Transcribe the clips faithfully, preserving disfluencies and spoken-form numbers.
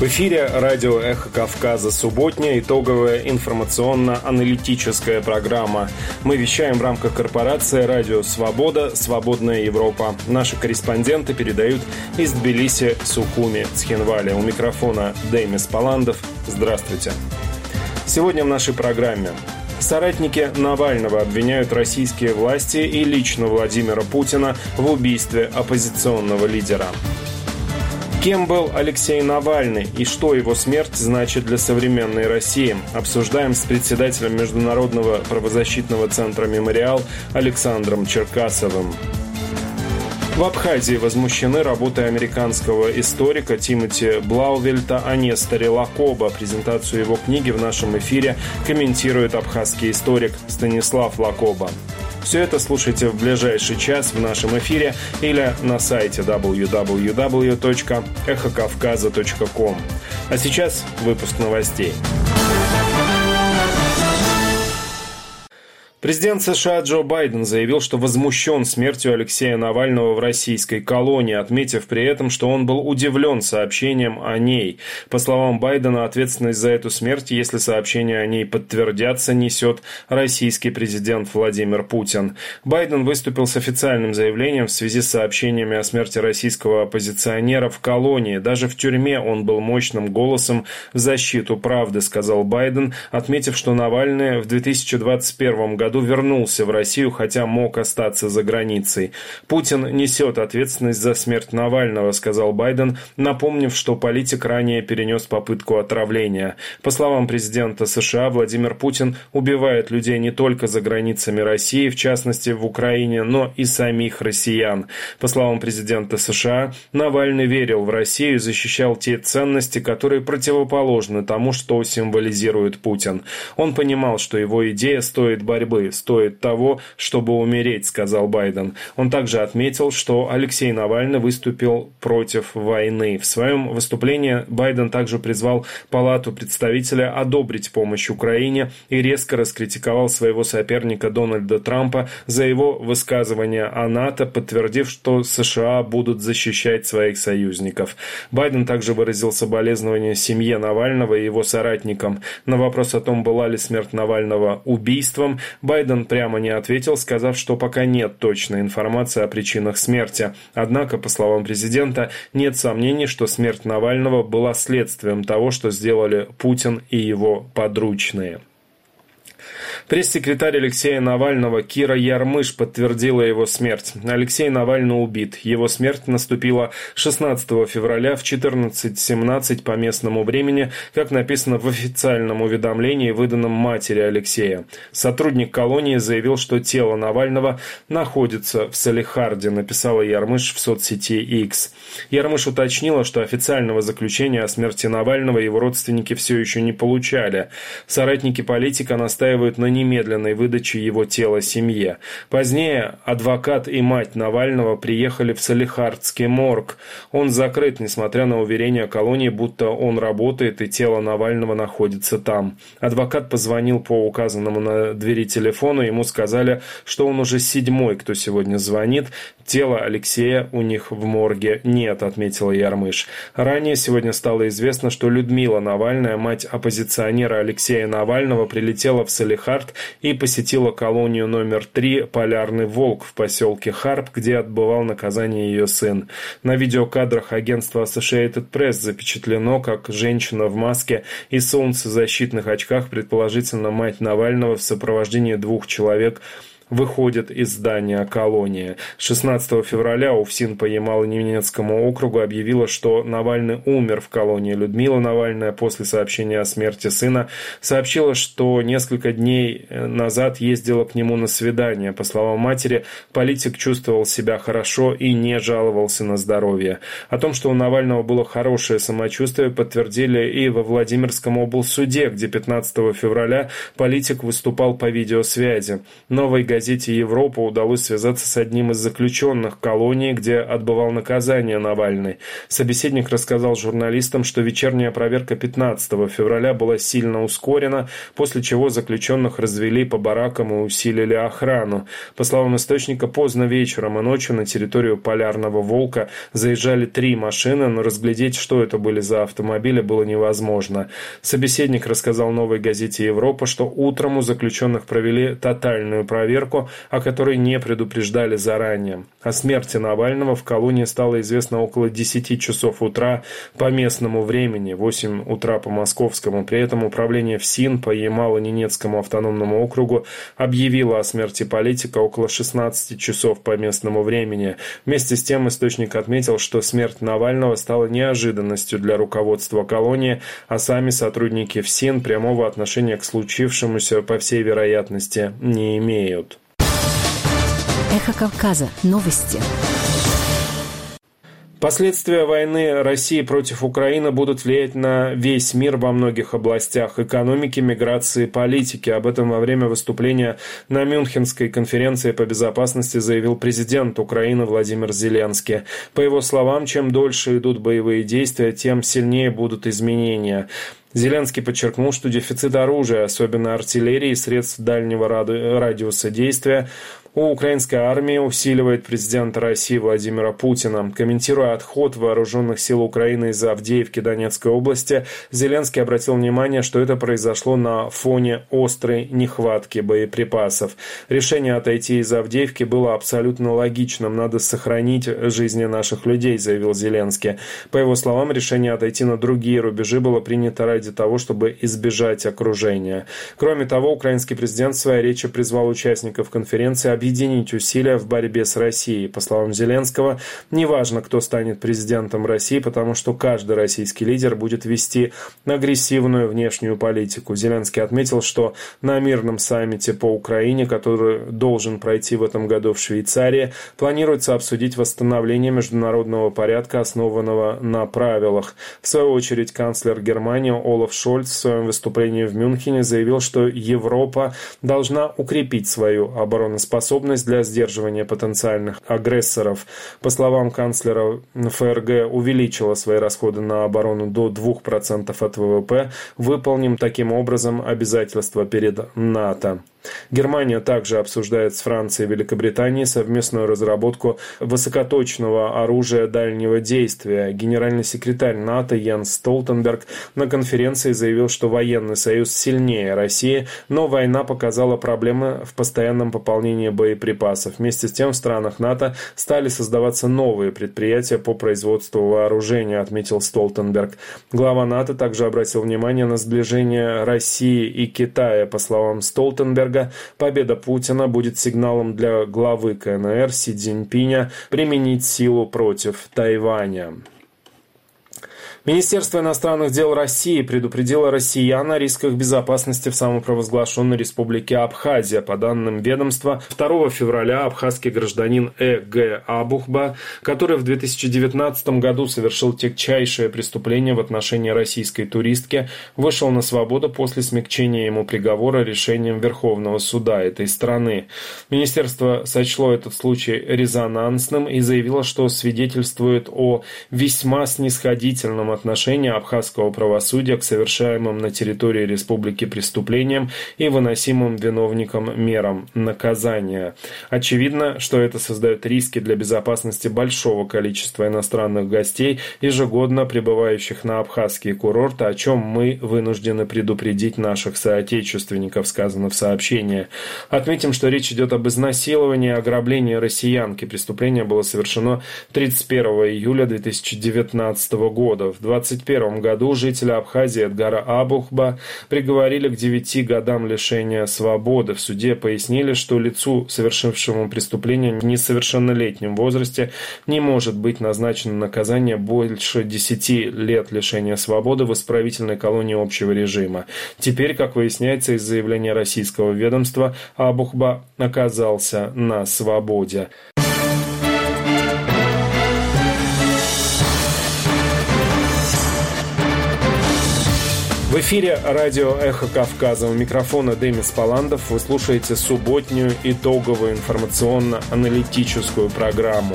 эфире радио «Эхо Кавказа» субботняя итоговая информационно-аналитическая программа. Мы вещаем в рамках корпорации «Радио Свобода. Свободная Европа». Наши корреспонденты передают из Тбилиси, Сухуми, Цхинвали. У микрофона Демис Паландов. Здравствуйте. Сегодня в нашей программе. Соратники Навального обвиняют российские власти и лично Владимира Путина в убийстве оппозиционного лидера. Кем был Алексей Навальный и что его смерть значит для современной России? Обсуждаем с председателем Международного правозащитного центра «Мемориал» Александром Черкасовым. В Абхазии возмущены работой американского историка Тимоти Блаувельта о Несторе Лакоба. Презентацию его книги в нашем эфире комментирует абхазский историк Станислав Лакоба. Все это слушайте в ближайший час в нашем эфире или на сайте дабл ю дабл ю дабл ю точка эхо кавказа точка ком. А сейчас выпуск новостей. Президент США Джо Байден заявил, что возмущен смертью Алексея Навального в российской колонии, отметив при этом, что он был удивлен сообщением о ней. По словам Байдена, ответственность за эту смерть, если сообщения о ней подтвердятся, несет российский президент Владимир Путин. Байден выступил с официальным заявлением в связи с сообщениями о смерти российского оппозиционера в колонии. Даже в тюрьме он был мощным голосом в защиту правды, сказал Байден, отметив, что Навальный в две тысячи двадцать первом году вернулся в Россию, хотя мог остаться за границей. Путин несет ответственность за смерть Навального, сказал Байден, напомнив, что политик ранее перенес попытку отравления. По словам президента США, Владимир Путин убивает людей не только за границами России, в частности в Украине, но и самих россиян. По словам президента США, Навальный верил в Россию и защищал те ценности, которые противоположны тому, что символизирует Путин. Он понимал, что его идея стоит борьбы, стоит того, чтобы умереть, сказал Байден. Он также отметил, что Алексей Навальный выступил против войны. В своем выступлении Байден также призвал Палату представителей одобрить помощь Украине и резко раскритиковал своего соперника Дональда Трампа за его высказывания о НАТО, подтвердив, что США будут защищать своих союзников. Байден также выразил соболезнования семье Навального и его соратникам. На вопрос о том, была ли смерть Навального убийством, Байден прямо не ответил, сказав, что пока нет точной информации о причинах смерти. Однако, по словам президента, нет сомнений, что смерть Навального была следствием того, что сделали Путин и его подручные. Пресс-секретарь Алексея Навального Кира Ярмыш подтвердила его смерть. Алексей Навальный убит. Его смерть наступила шестнадцатого февраля в четырнадцать семнадцать по местному времени, как написано в официальном уведомлении, выданном матери Алексея. Сотрудник колонии заявил, что тело Навального находится в Салехарде, написала Ярмыш в соцсети X. Ярмыш уточнила, что официального заключения о смерти Навального его родственники все еще не получали. Соратники политика настаивают на немедленной выдаче его тела семье. Позднее адвокат и мать Навального приехали в Салехардский морг. Он закрыт, несмотря на уверение колонии, будто он работает и тело Навального находится там. Адвокат позвонил по указанному на двери телефону, ему сказали, что он уже седьмой, кто сегодня звонит. Тела Алексея у них в морге нет, отметила Ярмыш. Ранее сегодня стало известно, что Людмила Навальная, мать оппозиционера Алексея Навального, прилетела в Салехард и посетила колонию номер три «Полярный волк» в поселке Харп, где отбывал наказание ее сын. На видеокадрах агентства Associated Press запечатлено, как женщина в маске и солнцезащитных очках, предположительно мать Навального, в сопровождении двух человек, выходит из здания колонии. шестнадцатого февраля УФСИН по Ямало-Ненецкому округу объявила, что Навальный умер в колонии. Людмила Навальная после сообщения о смерти сына сообщила, что несколько дней назад ездила к нему на свидание. По словам матери, политик чувствовал себя хорошо и не жаловался на здоровье. О том, что у Навального было хорошее самочувствие, подтвердили и во Владимирском облсуде, где пятнадцатого февраля политик выступал по видеосвязи. Новой газете газете «Европа» удалось связаться с одним из заключенных колонии, где отбывал наказание Навальный. Собеседник рассказал журналистам, что вечерняя проверка пятнадцатого февраля была сильно ускорена, после чего заключенных развели по баракам и усилили охрану. По словам источника, поздно вечером и ночью на территорию Полярного Волка заезжали три машины, но разглядеть, что это были за автомобили, было невозможно. Собеседник рассказал новой газете «Европа», что утром у заключенных провели тотальную проверку, о которой не предупреждали заранее. О смерти Навального в колонии стало известно около десяти часов утра по местному времени, восемь утра по московскому. При этом управление ФСИН по Ямало-Ненецкому автономному округу объявило о смерти политика около шестнадцати часов по местному времени. Вместе с тем источник отметил, что смерть Навального стала неожиданностью для руководства колонии, а сами сотрудники ФСИН прямого отношения к случившемуся, по всей вероятности, не имеют. Эхо Кавказа. Новости. Последствия войны России против Украины будут влиять на весь мир во многих областях экономики, миграции, политики. Об этом во время выступления на Мюнхенской конференции по безопасности заявил президент Украины Владимир Зеленский. По его словам, чем дольше идут боевые действия, тем сильнее будут изменения. Зеленский подчеркнул, что дефицит оружия, особенно артиллерии и средств дальнего радиуса действия, у украинской армии усиливает президент России Владимира Путина. Комментируя отход вооруженных сил Украины из Авдеевки Донецкой области, Зеленский обратил внимание, что это произошло на фоне острой нехватки боеприпасов. Решение отойти из Авдеевки было абсолютно логичным. Надо сохранить жизни наших людей, заявил Зеленский. По его словам, решение отойти на другие рубежи было принято ради того, чтобы избежать окружения. Кроме того, украинский президент в своей речи призвал участников конференции объединить усилия в борьбе с Россией. По словам Зеленского, неважно, кто станет президентом России, потому что каждый российский лидер будет вести агрессивную внешнюю политику. Зеленский отметил, что на мирном саммите по Украине, который должен пройти в этом году в Швейцарии, планируется обсудить восстановление международного порядка, основанного на правилах. В свою очередь, канцлер Германии Олаф Шольц в своем выступлении в Мюнхене заявил, что Европа должна укрепить свою обороноспособность для сдерживания потенциальных агрессоров. По словам канцлера, ФРГ увеличила свои расходы на оборону до двух процентов от ВВП. Выполним таким образом обязательства перед НАТО. Германия также обсуждает с Францией и Великобританией совместную разработку высокоточного оружия дальнего действия. Генеральный секретарь НАТО Йенс Столтенберг на конференции заявил, что военный союз сильнее России, но война показала проблемы в постоянном пополнении боеприпасов. Вместе с тем в странах НАТО стали создаваться новые предприятия по производству вооружения, отметил Столтенберг. Глава НАТО также обратил внимание на сближение России и Китая. По словам Столтенберга, победа Путина будет сигналом для главы КНР Си Цзиньпиня применить силу против Тайваня. Министерство иностранных дел России предупредило россиян о рисках безопасности в самопровозглашенной республике Абхазия. По данным ведомства, второго февраля абхазский гражданин Э Г Абухба, который в две тысячи девятнадцатом году совершил тягчайшее преступление в отношении российской туристки, вышел на свободу после смягчения ему приговора решением Верховного суда этой страны. Министерство сочло этот случай резонансным и заявило, что свидетельствует о весьма снисходительном отношения абхазского правосудия к совершаемым на территории республики преступлениям и выносимым виновникам мерам наказания. Очевидно, что это создает риски для безопасности большого количества иностранных гостей, ежегодно прибывающих на абхазские курорты, о чем мы вынуждены предупредить наших соотечественников, сказано в сообщении. Отметим, что речь идет об изнасиловании и ограблении россиянки. Преступление было совершено тридцать первого июля две тысячи девятнадцатого года. В двадцать первом году жителя Абхазии Эдгара Абухба приговорили к девяти годам лишения свободы. В суде пояснили, что лицу, совершившему преступление в несовершеннолетнем возрасте, не может быть назначено наказание больше десяти лет лишения свободы в исправительной колонии общего режима. Теперь, как выясняется из заявления российского ведомства, Абухба оказался на свободе. В эфире радио «Эхо Кавказа». У микрофона Демис Паландов. Вы слушаете субботнюю итоговую информационно-аналитическую программу.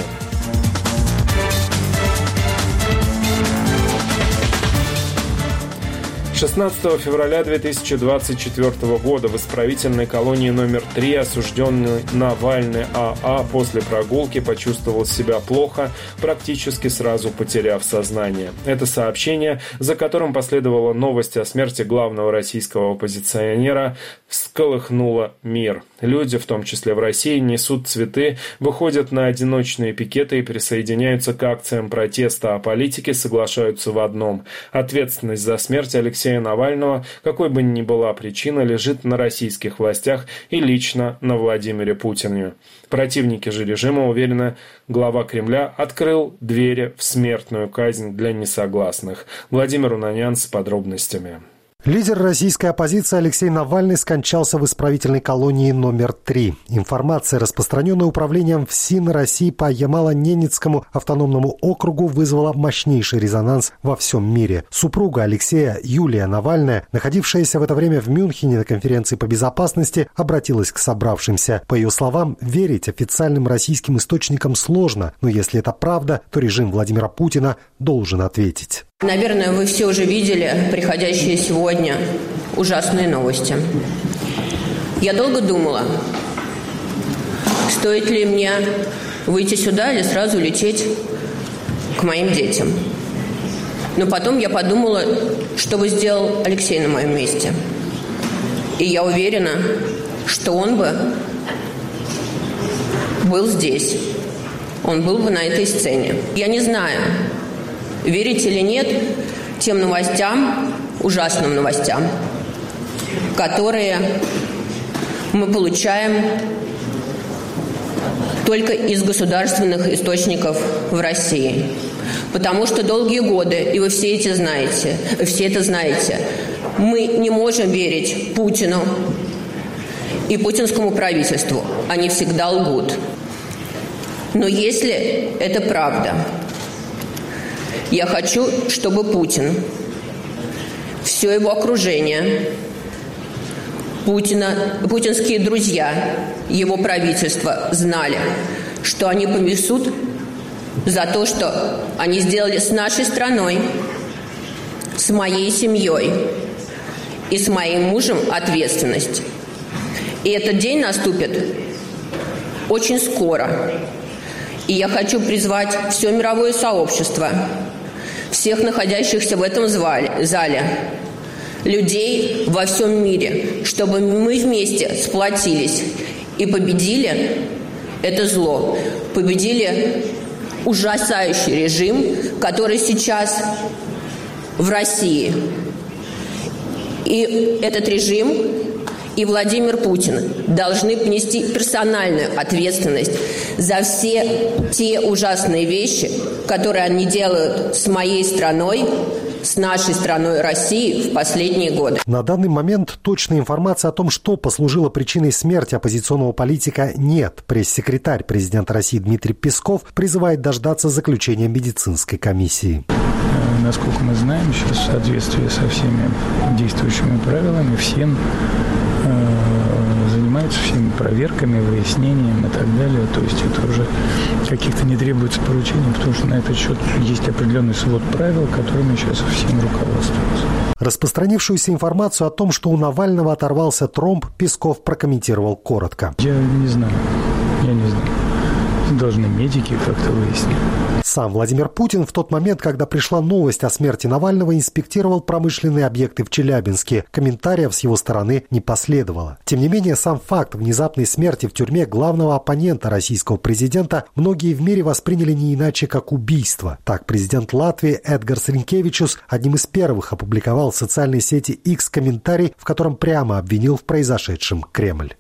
шестнадцатого февраля две тысячи двадцать четвёртого года в исправительной колонии номер три осужденный Навальный АА после прогулки почувствовал себя плохо, практически сразу потеряв сознание. Это сообщение, за которым последовала новость о смерти главного российского оппозиционера, всколыхнуло мир. Люди, в том числе в России, несут цветы, выходят на одиночные пикеты и присоединяются к акциям протеста, а политики соглашаются в одном – ответственность за смерть Алексея Навального, какой бы ни была причина, лежит на российских властях и лично на Владимире Путине. Противники же режима уверены, глава Кремля открыл двери в смертную казнь для несогласных. Владимир Унанян с подробностями. Лидер российской оппозиции Алексей Навальный скончался в исправительной колонии номер три. Информация, распространенная управлением ФСИН России по Ямало-Ненецкому автономному округу, вызвала мощнейший резонанс во всем мире. Супруга Алексея, Юлия Навальная, находившаяся в это время в Мюнхене на конференции по безопасности, обратилась к собравшимся. По ее словам, верить официальным российским источникам сложно, но если это правда, то режим Владимира Путина должен ответить. Наверное, вы все уже видели приходящие сегодня ужасные новости. Я долго думала, стоит ли мне выйти сюда или сразу лететь к моим детям. Но потом я подумала, что бы сделал Алексей на моем месте. И я уверена, что он бы был здесь. Он был бы на этой сцене. Я не знаю, верите или нет тем новостям, ужасным новостям, которые мы получаем только из государственных источников в России. Потому что долгие годы, и вы все эти знаете, все это знаете, мы не можем верить Путину и путинскому правительству. Они всегда лгут. Но если это правда, я хочу, чтобы Путин, все его окружение, Путина, путинские друзья, его правительство знали, что они понесут за то, что они сделали с нашей страной, с моей семьей и с моим мужем ответственность. И этот день наступит очень скоро. И я хочу призвать все мировое сообщество, всех находящихся в этом зале, людей во всем мире, чтобы мы вместе сплотились и победили это зло, победили ужасающий режим, который сейчас в России. И этот режим и Владимир Путин должны понести персональную ответственность за все те ужасные вещи, которые они делают с моей страной, с нашей страной России в последние годы. На данный момент точной информации о том, что послужило причиной смерти оппозиционного политика, нет. Пресс-секретарь президента России Дмитрий Песков призывает дождаться заключения медицинской комиссии. Насколько мы знаем, сейчас в соответствии со всеми действующими правилами ФСИН э, занимается всеми проверками, выяснением и так далее. То есть это уже каких-то не требуется поручений, потому что на этот счет есть определенный свод правил, которыми сейчас ФСИН руководствуется. Распространившуюся информацию о том, что у Навального оторвался тромб, Песков прокомментировал коротко. Я не знаю. Я не знаю. Должны медики как-то выяснить. Сам Владимир Путин в тот момент, когда пришла новость о смерти Навального, инспектировал промышленные объекты в Челябинске. Комментариев с его стороны не последовало. Тем не менее, сам факт внезапной смерти в тюрьме главного оппонента российского президента многие в мире восприняли не иначе, как убийство. Так, президент Латвии Эдгарс Ринкевичус одним из первых опубликовал в социальной сети X комментарий, в котором прямо обвинил в произошедшем Кремль.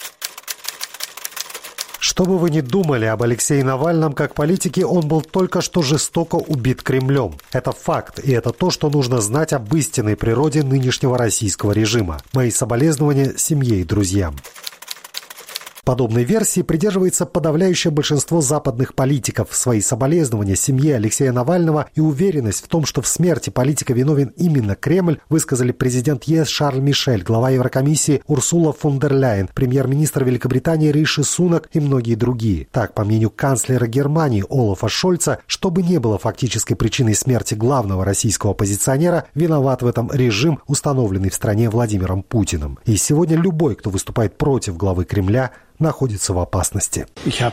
Что бы вы ни думали об Алексее Навальном как политике, он был только что жестоко убит Кремлем. Это факт, и это то, что нужно знать об истинной природе нынешнего российского режима. Мои соболезнования семье и друзьям. Подобной версии придерживается подавляющее большинство западных политиков. Свои соболезнования семье Алексея Навального и уверенность в том, что в смерти политика виновен именно Кремль, высказали президент ЕС Шарль Мишель, глава Еврокомиссии Урсула фон дер Ляйен, премьер-министр Великобритании Риши Сунак и многие другие. Так, по мнению канцлера Германии Олафа Шольца, чтобы не было фактической причиной смерти главного российского оппозиционера, виноват в этом режим, установленный в стране Владимиром Путиным. И сегодня любой, кто выступает против главы Кремля, находится в опасности.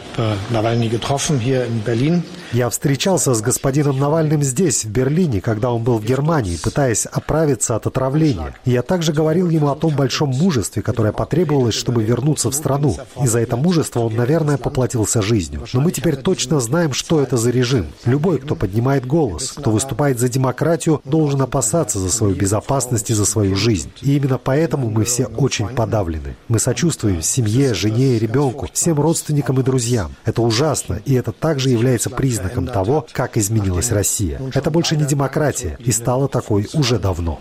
Я встречался с господином Навальным здесь, в Берлине, когда он был в Германии, пытаясь оправиться от отравления. И я также говорил ему о том большом мужестве, которое потребовалось, чтобы вернуться в страну. И за это мужество он, наверное, поплатился жизнью. Но мы теперь точно знаем, что это за режим. Любой, кто поднимает голос, кто выступает за демократию, должен опасаться за свою безопасность и за свою жизнь. И именно поэтому мы все очень подавлены. Мы сочувствуем семье, жене и ребенку, всем родственникам и друзьям. Это ужасно, и это также является признаком того, как изменилась Россия. Это больше не демократия, и стало такой уже давно.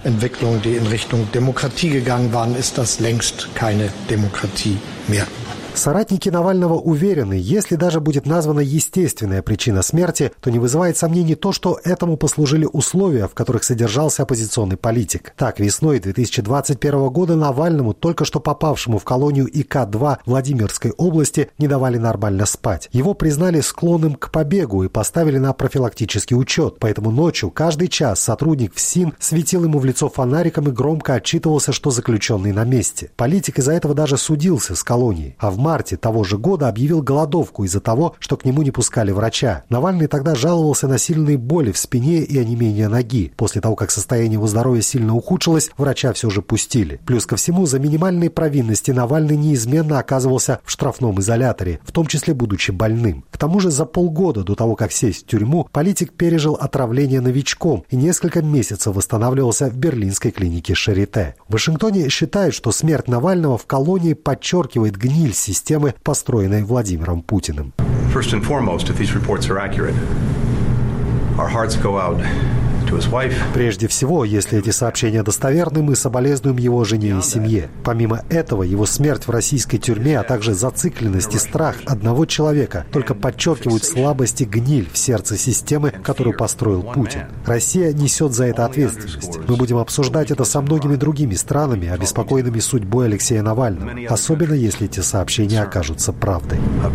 Соратники Навального уверены, если даже будет названа естественная причина смерти, то не вызывает сомнений то, что этому послужили условия, в которых содержался оппозиционный политик. Так, весной две тысячи двадцать первого года Навальному, только что попавшему в колонию И К два Владимирской области, не давали нормально спать. Его признали склонным к побегу и поставили на профилактический учет, поэтому ночью каждый час сотрудник ФСИН светил ему в лицо фонариком и громко отчитывался, что заключенный на месте. Политик из-за этого даже судился с колонией, а в В марте того же года объявил голодовку из-за того, что к нему не пускали врача. Навальный тогда жаловался на сильные боли в спине и онемение ноги. После того, как состояние его здоровья сильно ухудшилось, врача все же пустили. Плюс ко всему, за минимальные провинности Навальный неизменно оказывался в штрафном изоляторе, в том числе будучи больным. К тому же за полгода до того, как сесть в тюрьму, политик пережил отравление новичком и несколько месяцев восстанавливался в берлинской клинике Шарите. В Вашингтоне считают, что смерть Навального в колонии подчеркивает гниль системы, построенной Владимиром Путиным. First and foremost, if these reports are accurate, our hearts go out to his wife. Прежде всего, если эти сообщения достоверны, мы соболезнуем его жене и семье. Помимо этого, его смерть в российской тюрьме, а также зацикленность и страх одного человека только подчеркивают слабость и гниль в сердце системы, которую построил Путин. Россия несет за это ответственность. Мы будем обсуждать это со многими другими странами, обеспокоенными судьбой Алексея Навального, особенно если эти сообщения окажутся правдой.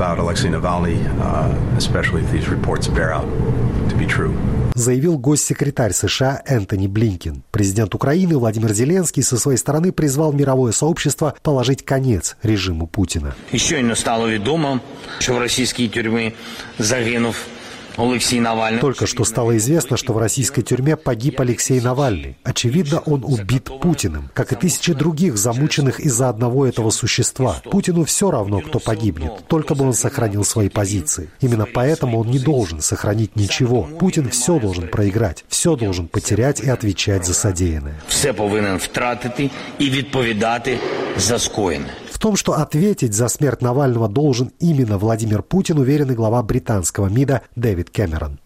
Заявил госсекретарь США Энтони Блинкен. Президент Украины Владимир Зеленский со своей стороны призвал мировое сообщество положить конец режиму Путина. Щойно стало відомо, що в російській тюрмі загинув Алексей Навальный. Только что стало известно, что в российской тюрьме погиб Алексей Навальный. Очевидно, он убит Путиным, как и тысячи других, замученных из-за одного этого существа. Путину все равно, кто погибнет, только бы он сохранил свои позиции. Именно поэтому он не должен сохранить ничего. Путин все должен проиграть, все должен потерять и отвечать за содеянное. Все повинен втратити и відповідати за скоєне. В том, что ответить за смерть Навального должен именно Владимир Путин, уверен и глава британского МИДа Дэвид Кэмерон.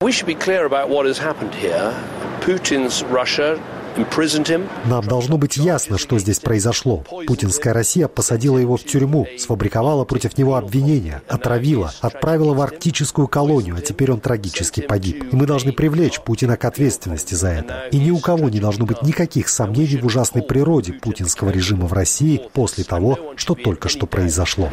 Нам должно быть ясно, что здесь произошло. Путинская Россия посадила его в тюрьму, сфабриковала против него обвинения, отравила, отправила в арктическую колонию, а теперь он трагически погиб. И мы должны привлечь Путина к ответственности за это. И ни у кого не должно быть никаких сомнений в ужасной природе путинского режима в России после того, что только что произошло.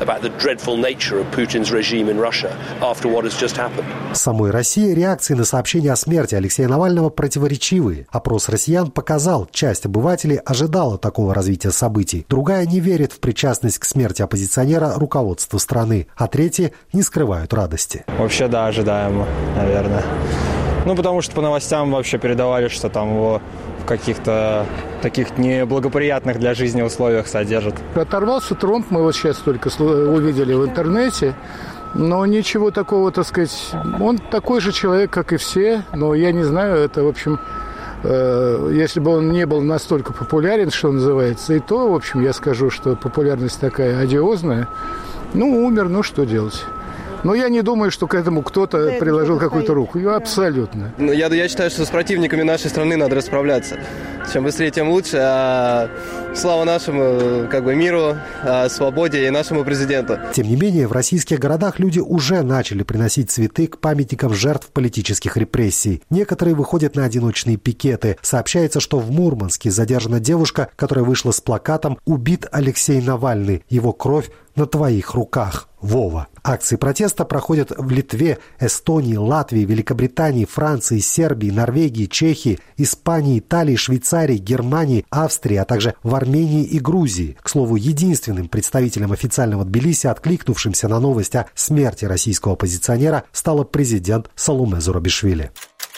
В самой России реакции на сообщения о смерти Алексея Навального противоречивые. Опрос россиян показал, часть обывателей ожидала такого развития событий, другая не верит в причастность к смерти оппозиционера руководства страны, а третьи не скрывают радости. Вообще, да, ожидаемо, наверное. Ну, потому что по новостям вообще передавали, что там его в каких-то таких неблагоприятных для жизни условиях содержат. Оторвался тромб, мы вот сейчас только увидели в интернете, но ничего такого, так сказать, он такой же человек, как и все, но я не знаю, это, в общем... Если бы он не был настолько популярен, что называется, и то, в общем, я скажу, что популярность такая одиозная. Ну, умер, ну что делать? Но я не думаю, что к этому кто-то да, приложил какую-то руку. Да. Абсолютно. Я, я считаю, что с противниками нашей страны надо расправляться. Чем быстрее, тем лучше. А слава нашему как бы, миру, свободе и нашему президенту. Тем не менее, в российских городах люди уже начали приносить цветы к памятникам жертв политических репрессий. Некоторые выходят на одиночные пикеты. Сообщается, что в Мурманске задержана девушка, которая вышла с плакатом «Убит Алексей Навальный. Его кровь на твоих руках. Вова». Акции протеста проходят в Литве, Эстонии, Латвии, Великобритании, Франции, Сербии, Норвегии, Чехии, Испании, Италии, Швейцарии, Германии, Австрии, а также в Армении и Грузии. К слову, единственным представителем официального Тбилиси, откликнувшимся на новость о смерти российского оппозиционера, стала президент Саломе Зурабишвили.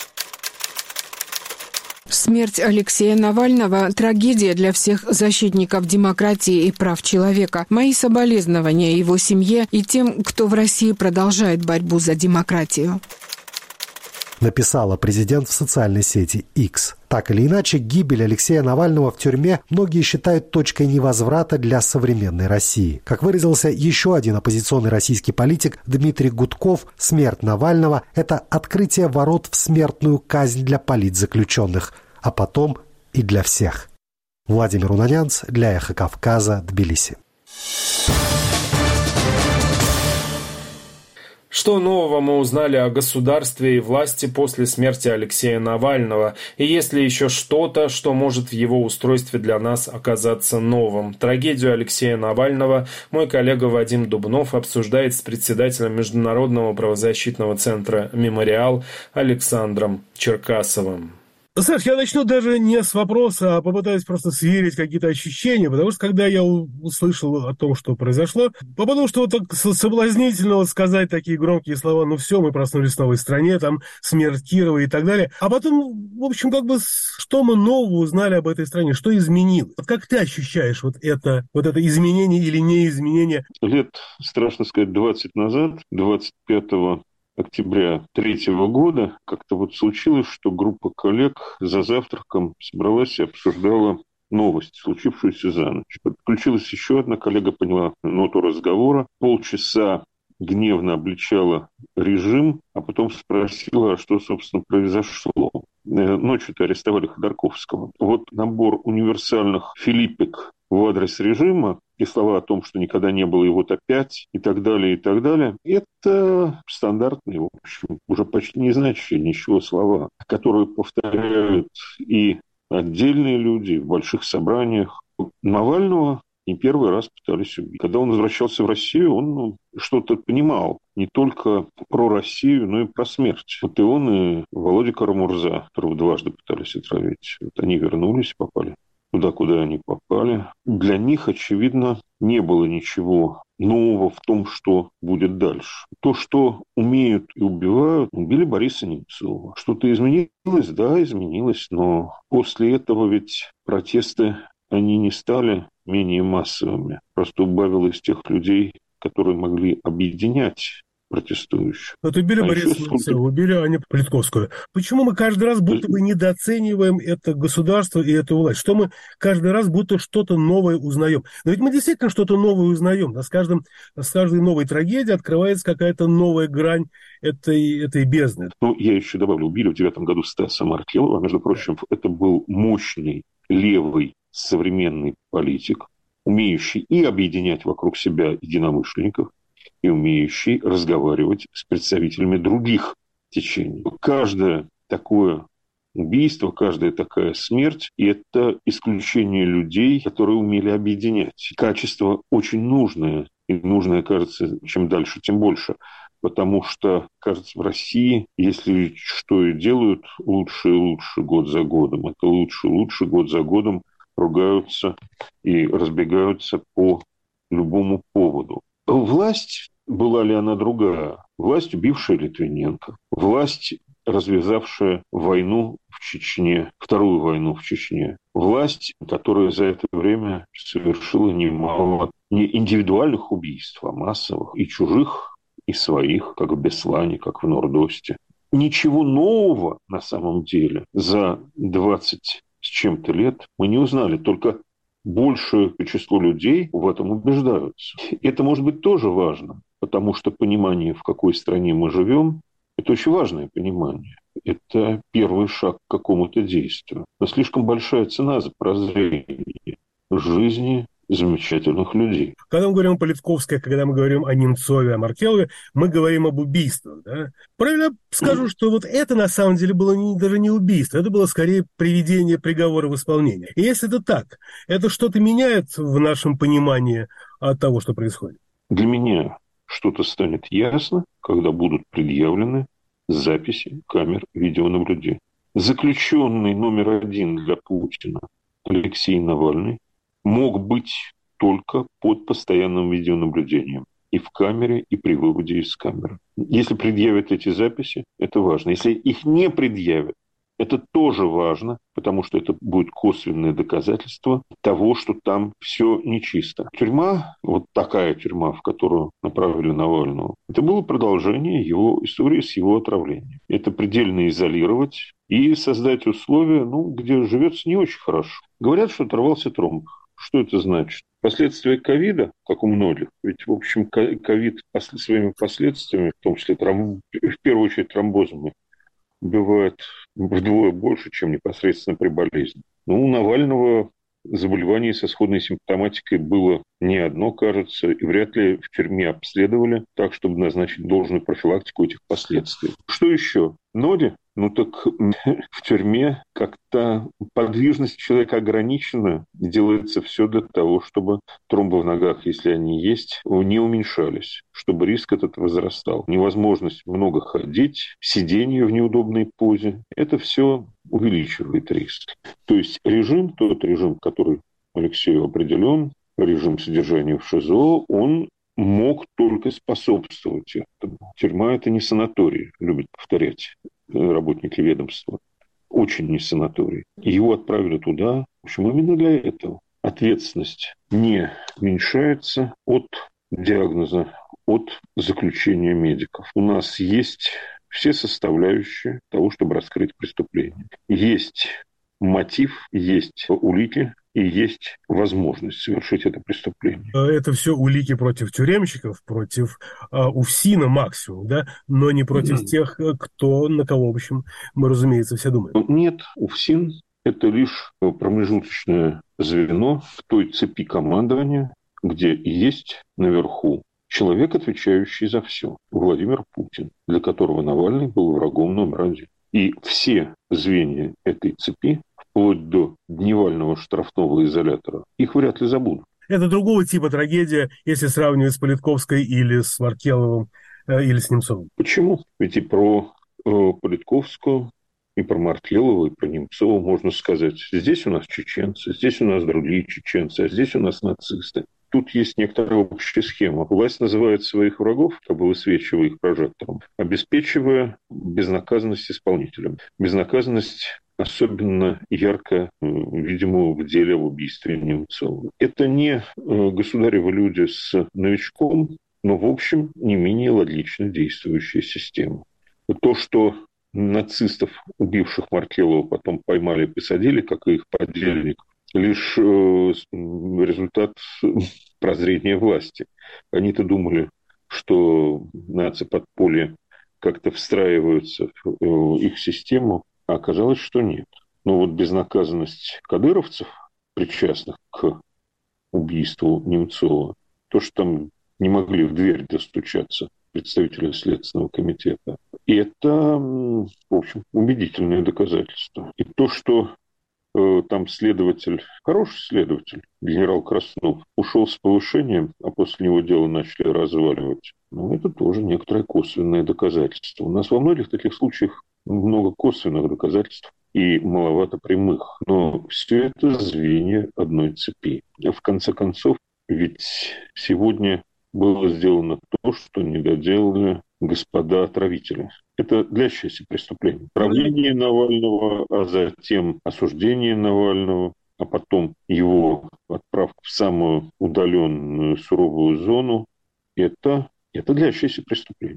Смерть Алексея Навального – трагедия для всех защитников демократии и прав человека. Мои соболезнования его семье и тем, кто в России продолжает борьбу за демократию. Написала президент в социальной сети X. Так или иначе, гибель Алексея Навального в тюрьме многие считают точкой невозврата для современной России. Как выразился еще один оппозиционный российский политик Дмитрий Гудков, смерть Навального – это открытие ворот в смертную казнь для политзаключенных, а потом и для всех. Владимир Унанянц для «Эхо Кавказа», Тбилиси. Что нового мы узнали о государстве и власти после смерти Алексея Навального? И есть ли еще что-то, что может в его устройстве для нас оказаться новым? Трагедию Алексея Навального мой коллега Вадим Дубнов обсуждает с председателем Международного правозащитного центра «Мемориал» Александром Черкасовым. Саш, я начну даже не с вопроса, а попытаюсь просто сверить какие-то ощущения, потому что когда я услышал о том, что произошло, потому что вот так соблазнительно вот сказать такие громкие слова, ну все, мы проснулись в новой стране, там смерть Кирова и так далее, а потом, в общем, как бы, что мы нового узнали об этой стране, что изменилось? Вот как ты ощущаешь вот это, вот это изменение или неизменение? Лет, страшно сказать, двадцать назад, двадцать пятого октября третьего года как-то вот случилось, что группа коллег за завтраком собралась и обсуждала новость, случившуюся за ночь. Подключилась еще одна коллега, поняла ноту разговора, полчаса гневно обличала режим, а потом спросила, что, собственно, произошло. Ночью-то арестовали Ходорковского. Вот набор универсальных филиппик в адрес режима и слова о том, что никогда не было, и вот опять, и так далее, и так далее, это стандартные, в общем, уже почти не значащие ничего слова, которые повторяют и отдельные люди в больших собраниях. Навального не первый раз пытались убить. Когда он возвращался в Россию, он ну, что-то понимал не только про Россию, но и про смерть. Вот и он, и Володя Карамурза, которого дважды пытались отравить, вот они вернулись, попали туда, куда они попали. Для них, очевидно, не было ничего нового в том, что будет дальше. То, что умеют и убивают, убили Бориса Немцова. Что-то изменилось? Да, изменилось, но после этого ведь протесты, они не стали менее массовыми. Просто убавилось тех людей, которые могли объединять протестующих. Вот убили а Бориса Немцова, убили Аню Политковскую. Почему мы каждый раз будто бы недооцениваем это государство и эту власть? Что мы каждый раз будто что-то новое узнаем? Но ведь мы действительно что-то новое узнаем. Да? С, каждым, с каждой новой трагедией открывается какая-то новая грань этой, этой бездны. Ну, я еще добавлю, убили в девятом году Стаса Маркелова. Между прочим, это был мощный левый современный политик, умеющий и объединять вокруг себя единомышленников, и умеющий разговаривать с представителями других течений. Каждое такое убийство, каждая такая смерть – это исключение людей, которые умели объединять. Качество очень нужное, и нужное, кажется, чем дальше, тем больше. Потому что, кажется, в России, если что и делают лучше и лучше год за годом, это лучше и лучше год за годом ругаются и разбегаются по любому поводу. Власть, была ли она другая? Власть, убившая Литвиненко. Власть, развязавшая войну в Чечне, вторую войну в Чечне. Власть, которая за это время совершила немало не индивидуальных убийств, а массовых, и чужих, и своих, как в Беслане, как в Нордосте. Ничего нового, на самом деле, за двадцать с чем-то лет мы не узнали, только большее число людей в этом убеждаются. Это может быть тоже важно. потому что понимание, в какой стране мы живем, это очень важное понимание. Это первый шаг к какому-то действию. Но слишком большая цена за прозрение жизни замечательных людей. Когда мы говорим о Политковской, когда мы говорим о Немцове, о Маркелове, мы говорим об убийствах. Да? Правильно скажу, что вот это на самом деле было не, даже не убийство, это было скорее приведение приговора в исполнение. И если это так, это что-то меняет в нашем понимании от того, что происходит? Для меня что-то станет ясно, когда будут предъявлены записи камер видеонаблюдения. Заключенный номер один для Путина Алексей Навальный мог быть только под постоянным видеонаблюдением. И в камере, и при выводе из камеры. Если предъявят эти записи, это важно. Если их не предъявят, это тоже важно, потому что это будет косвенное доказательство того, что там все нечисто. Тюрьма, вот такая тюрьма, в которую направили Навального, это было продолжение его истории с его отравлением. Это предельно изолировать и создать условия, ну, где живется не очень хорошо. Говорят, что оторвался тромб. Что это значит? Последствия ковида, как у многих, ведь, в общем, ковид своими последствиями, в том числе тромб... в первую очередь тромбозами, убивает вдвое больше, чем непосредственно при болезни. Ну, у Навального заболеваний со сходной симптоматикой было не одно, кажется, и вряд ли в тюрьме обследовали так, чтобы назначить должную профилактику этих последствий. Что еще? Ноги? Ну так в тюрьме как-то подвижность человека ограничена, делается все для того, чтобы тромбы в ногах, если они есть, не уменьшались, чтобы риск этот возрастал. Невозможность много ходить, сидение в неудобной позе, это все увеличивает риск. То есть режим, тот режим, который Алексею определен, режим содержания в ШИЗО, он мог только способствовать этому. Тюрьма – это не санаторий, любят повторять работники ведомства. Очень не санаторий. Его отправили туда. В общем, именно для этого. Ответственность не уменьшается от диагноза, от заключения медиков. У нас есть все составляющие того, чтобы раскрыть преступление. Есть мотив, есть улики, и есть возможность совершить это преступление. Это все улики против тюремщиков, против uh, УФСИНа максимум, да, но не против mm. тех, кто, на кого, в общем, мы, разумеется, все думаем. Нет, УФСИН – это лишь промежуточное звено в той цепи командования, где есть наверху человек, отвечающий за все, Владимир Путин, для которого Навальный был врагом номер один. И все звенья этой цепи, вплоть до дневального штрафного изолятора, их вряд ли забудут. Это другого типа трагедия, если сравнивать с Политковской или с Маркеловым, э, или с Немцовым. Почему? Ведь и про э, Политковскую, и про Маркелова, и про Немцова можно сказать. Здесь у нас чеченцы, здесь у нас другие чеченцы, а здесь у нас нацисты. Тут есть некоторая общая схема. Власть называет своих врагов, как бы высвечивая их прожектором, обеспечивая безнаказанность исполнителям. Безнаказанность особенно ярко, видимо, в деле об убийстве Немцова. Это не государевы люди с новичком, но, в общем, не менее логично действующая система. То, что нацистов, убивших Маркелова, потом поймали и посадили, как и их подельников, лишь результат прозрения власти. Они-то думали, что наци-подполье как-то встраиваются в их систему, а оказалось, что нет. Но вот безнаказанность кадыровцев, причастных к убийству Немцова, то, что там не могли в дверь достучаться представители Следственного комитета, и это, в общем, убедительное доказательство. И то, что э, там следователь, хороший следователь, генерал Краснов, ушел с повышением, а после него дело начали разваливать, ну, это тоже некоторое косвенное доказательство. У нас во многих таких случаях много косвенных доказательств и маловато прямых. Но все это звенья одной цепи. В конце концов, ведь сегодня было сделано то, что не доделали господа отравители. Это длящееся преступление. Отравление Навального, а затем осуждение Навального, а потом его отправка в самую удаленную суровую зону. Это, это длящееся преступление.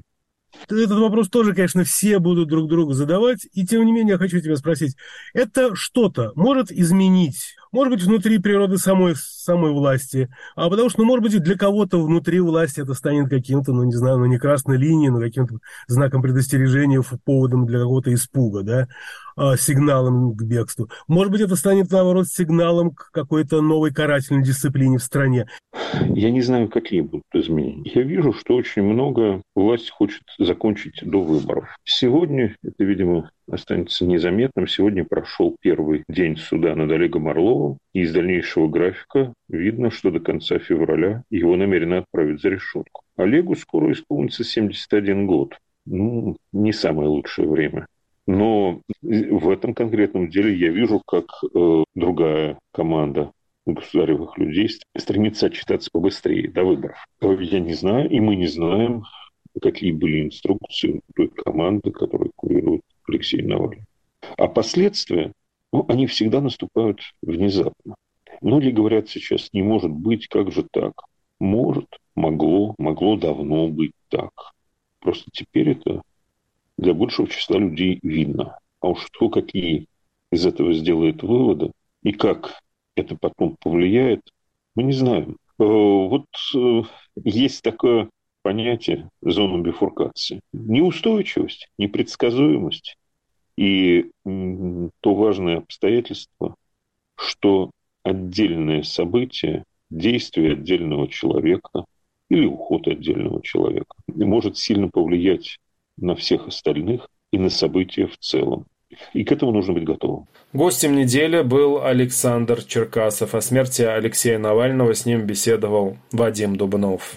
Этот вопрос тоже, конечно, все будут друг другу задавать, и тем не менее я хочу тебя спросить, это что-то может изменить, может быть, внутри природы самой, самой власти, а потому что, ну, может быть, для кого-то внутри власти это станет каким-то, ну, не знаю, ну, не красной линией, но каким-то знаком предостережения, поводом для какого-то испуга, да, сигналом к бегству. Может быть, это станет, наоборот, сигналом к какой-то новой карательной дисциплине в стране. Я не знаю, какие будут изменения. Я вижу, что очень много власть хочет закончить до выборов. Сегодня, это, видимо, останется незаметным, сегодня прошел первый день суда над Олегом Орловым, и из дальнейшего графика видно, что до конца февраля его намерены отправить за решетку. Олегу скоро исполнится семьдесят один год. Ну, не самое лучшее время. Но в этом конкретном деле я вижу, как э, другая команда государевых людей стремится отчитаться побыстрее до выборов. Я не знаю, и мы не знаем, какие были инструкции той команды, которая курирует Алексей Навальный. А последствия, ну, они всегда наступают внезапно. Многие говорят сейчас, не может быть, как же так? Может, могло, могло давно быть так. Просто теперь это для большего числа людей видно. А уж кто какие из этого сделает выводы и как это потом повлияет, мы не знаем. Вот есть такое понятие зона бифуркации. Неустойчивость, непредсказуемость и то важное обстоятельство, что отдельное событие, действие отдельного человека или уход отдельного человека может сильно повлиять на всех остальных и на события в целом. И к этому нужно быть готовым. Гостем недели был Александр Черкасов. О смерти Алексея Навального с ним беседовал Вадим Дубнов.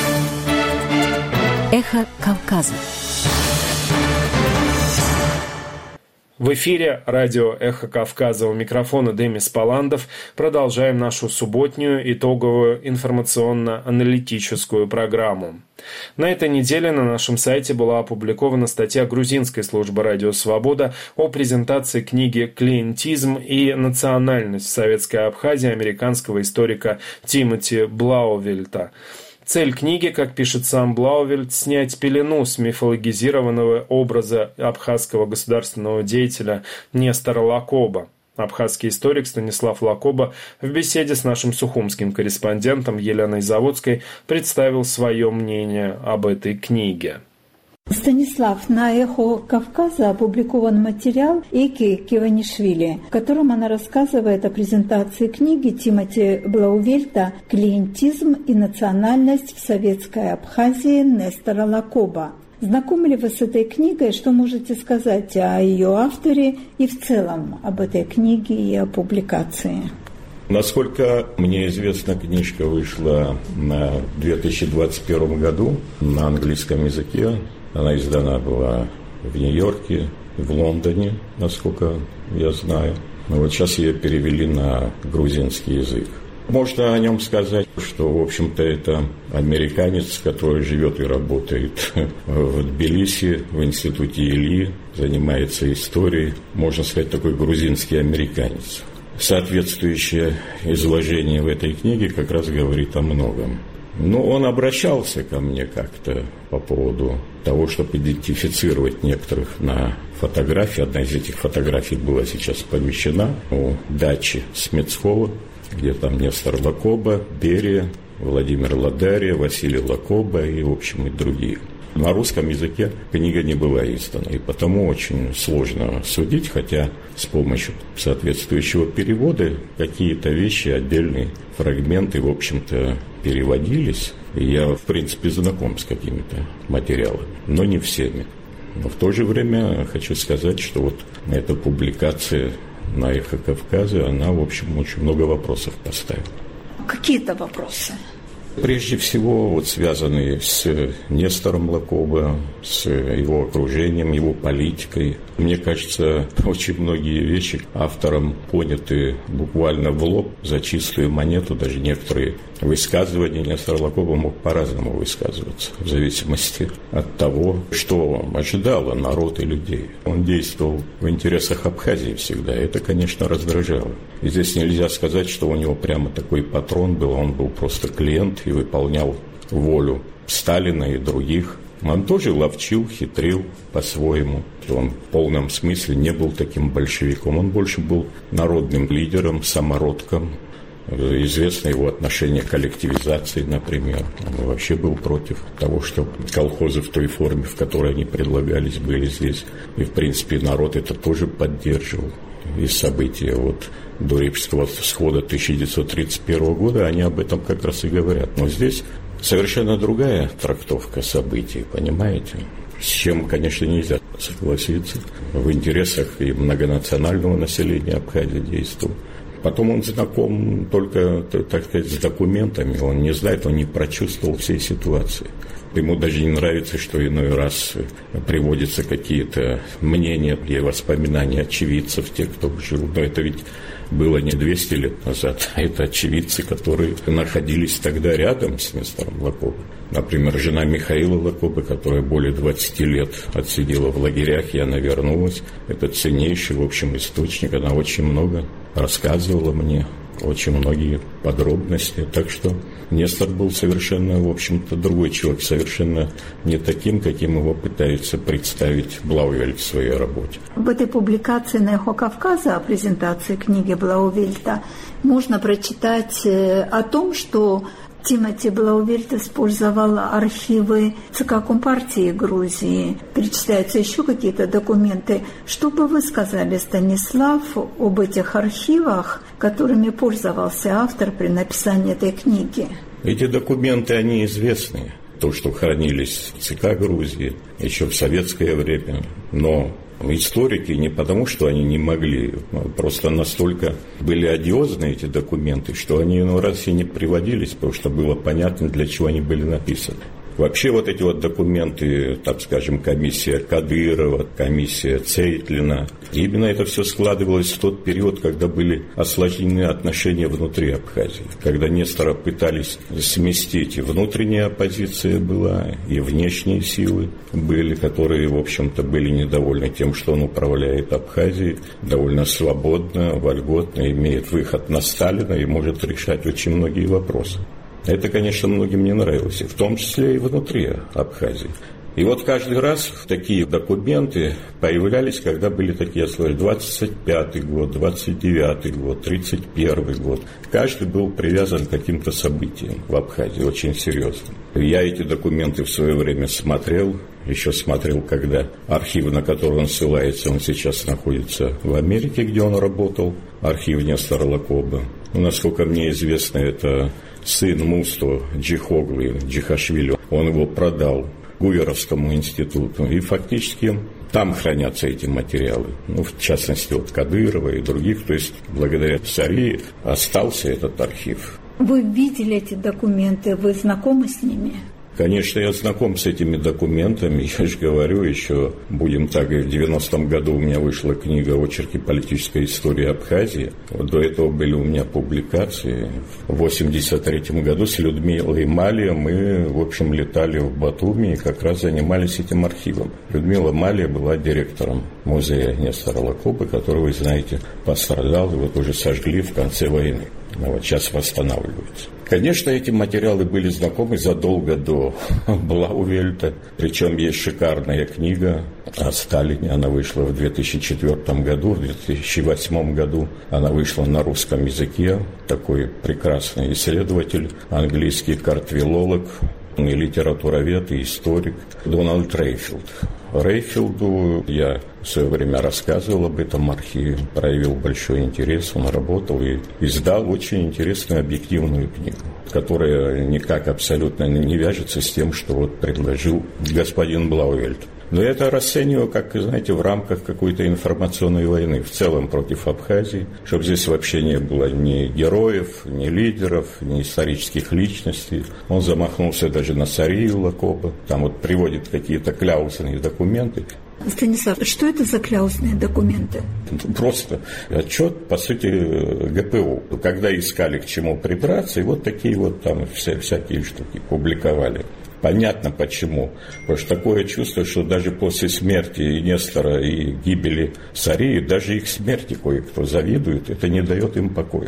Эхо Кавказа. В эфире радио «Эхо Кавказа», у микрофона Демис Паландов. Продолжаем нашу субботнюю итоговую информационно-аналитическую программу. На этой неделе на нашем сайте была опубликована статья грузинской службы «Радио Свобода» о презентации книги «Клиентизм и национальность в Советской Абхазии» американского историка Тимоти Блаувельта. Цель книги, как пишет сам Блаувельт, снять пелену с мифологизированного образа абхазского государственного деятеля Нестора Лакоба. Абхазский историк Станислав Лакоба в беседе с нашим сухумским корреспондентом Еленой Заводской представил свое мнение об этой книге. Станислав, на «Эхо Кавказа» опубликован материал Эки Киванишвили, в котором она рассказывает о презентации книги Тимоти Блаувельта «Клиентизм и национальность в Советской Абхазии» Нестора Лакоба. Знакомы ли вы с этой книгой? Что можете сказать о ее авторе и в целом об этой книге и о публикации? Насколько мне известно, книжка вышла в две тысячи двадцать первом году на английском языке. Она издана была в Нью-Йорке, в Лондоне, насколько я знаю. Но вот сейчас ее перевели на грузинский язык. Можно о нем сказать, что, в общем-то, это американец, который живет и работает в Тбилиси, в институте Ильи, занимается историей. Можно сказать, такой грузинский американец. Соответствующее изложение в этой книге как раз говорит о многом. Но он обращался ко мне как-то по поводу того, чтобы идентифицировать некоторых на фотографии. Одна из этих фотографий была сейчас помещена у дачи Смецкова, где там Нестор Лакоба, Берия, Владимир Ладария, Василий Лакоба и, в общем, и другие. На русском языке книга не была издана, и потому очень сложно судить, хотя с помощью соответствующего перевода какие-то вещи, отдельные фрагменты, в общем-то, переводились. И я, в принципе, знаком с какими-то материалами, но не всеми. Но в то же время хочу сказать, что вот эта публикация на «Эхо Кавказа», она, в общем, очень много вопросов поставила. Какие-то вопросы? Прежде всего, вот связанные с Нестором Лакоба, с его окружением, его политикой. Мне кажется, очень многие вещи автором поняты буквально в лоб, за чистую монету. Даже некоторые высказывания Нестор Лакоба мог по-разному высказываться, в зависимости от того, что ожидало народ и людей. Он действовал в интересах Абхазии всегда, и это, конечно, раздражало. И здесь нельзя сказать, что у него прямо такой патрон был, он был просто клиент и выполнял волю Сталина и других, Он тоже ловчил, хитрил по-своему. Он в полном смысле не был таким большевиком. Он больше был народным лидером, самородком. Известно его отношение к коллективизации, например. Он вообще был против того, что колхозы в той форме, в которой они предлагались, были здесь. И, в принципе, народ это тоже поддерживал. И события вот до Рижского схода тысяча девятьсот тридцать первого года, они об этом как раз и говорят. Но здесь совершенно другая трактовка событий, понимаете? С чем, конечно, нельзя согласиться. В интересах и многонационального населения Абхазии действовал. Потом он знаком только, так сказать, с документами. Он не знает, он не прочувствовал всей ситуации. Ему даже не нравится, что иной раз приводятся какие-то мнения и воспоминания очевидцев, тех, кто жил. Но это ведь было не двести лет назад, а это очевидцы, которые находились тогда рядом с мистером Лакобой. Например, жена Михаила Лакобы, которая более двадцати лет отсидела в лагерях, и она вернулась. Это ценнейший, в общем, источник. Она очень много рассказывала мне, очень многие подробности. Так что Нестор был совершенно, в общем-то, другой человек, совершенно не таким, каким его пытается представить Блаувельт в своей работе. В этой публикации на «Эхо Кавказа» о презентации книги Блаувельта можно прочитать о том, что Тимоти Блаувельт использовал архивы ЦК Компартии Грузии. Перечисляются еще какие-то документы. Что бы вы сказали, Станислав, об этих архивах, которыми пользовался автор при написании этой книги? Эти документы, они известны. То, что хранились в ЦК Грузии еще в советское время. Но историки не потому, что они не могли, просто настолько были одиозны эти документы, что они иной раз и не приводились, потому что было понятно, для чего они были написаны. Вообще вот эти вот документы, так скажем, комиссия Кадырова, комиссия Цейтлина, именно это все складывалось в тот период, когда были осложнены отношения внутри Абхазии, когда Нестора пытались сместить, и внутренняя оппозиция была, и внешние силы были, которые, в общем-то, были недовольны тем, что он управляет Абхазией довольно свободно, вольготно, имеет выход на Сталина и может решать очень многие вопросы. Это, конечно, многим не нравилось, в том числе и внутри Абхазии. И вот каждый раз такие документы появлялись, когда были такие условия. двадцать пятый год, двадцать девятый год, тридцать первый год. Каждый был привязан к каким-то событиям в Абхазии, очень серьезным. Я эти документы в свое время смотрел, еще смотрел, когда архив, на который он ссылается, он сейчас находится в Америке, где он работал, архив Нестора Лакобы. Ну, насколько мне известно, это сын Мусто Джихоглы, Джихашвили. Он его продал Гуверовскому институту, и фактически там хранятся эти материалы. Ну, в частности, от Кадырова и других. То есть, благодаря Сарии остался этот архив. Вы видели эти документы, вы знакомы с ними? Конечно, я знаком с этими документами. Я же говорю, еще, будем так, в девяностом году у меня вышла книга «Очерки политической истории Абхазии». Вот до этого были у меня публикации. В восемьдесят третьем году с Людмилой Малия мы, в общем, летали в Батуми и как раз занимались этим архивом. Людмила Малия была директором музея Нестора Лакобы, который, вы знаете, пострадал, и вот уже сожгли в конце войны. Но вот сейчас восстанавливается. Конечно, эти материалы были знакомы задолго до Блаувельта. Причем есть шикарная книга о Сталине. Она вышла в две тысячи четвёртом году, в две тысячи восьмом году она вышла на русском языке. Такой прекрасный исследователь, английский картвилолог, и литературовед, и историк Дональд Рейфилд. Рейфилду я в свое время рассказывал об этом архиве, проявил большой интерес, он работал и издал очень интересную объективную книгу, которая никак абсолютно не вяжется с тем, что вот предложил господин Блаувельт. Но я это расцениваю, как, знаете, в рамках какой-то информационной войны в целом против Абхазии, чтобы здесь вообще не было ни героев, ни лидеров, ни исторических личностей. Он замахнулся даже на Сарию Лакобы, там вот приводит какие-то кляузные документы. Станислав, что это за кляузные документы? Просто отчет, по сути, ГПУ. Когда искали к чему прибраться, и вот такие вот там вся, всякие штуки публиковали. Понятно почему. Потому что такое чувство, что даже после смерти и Нестора, и гибели Сарии, даже их смерти кое-кто завидует, это не дает им покоя.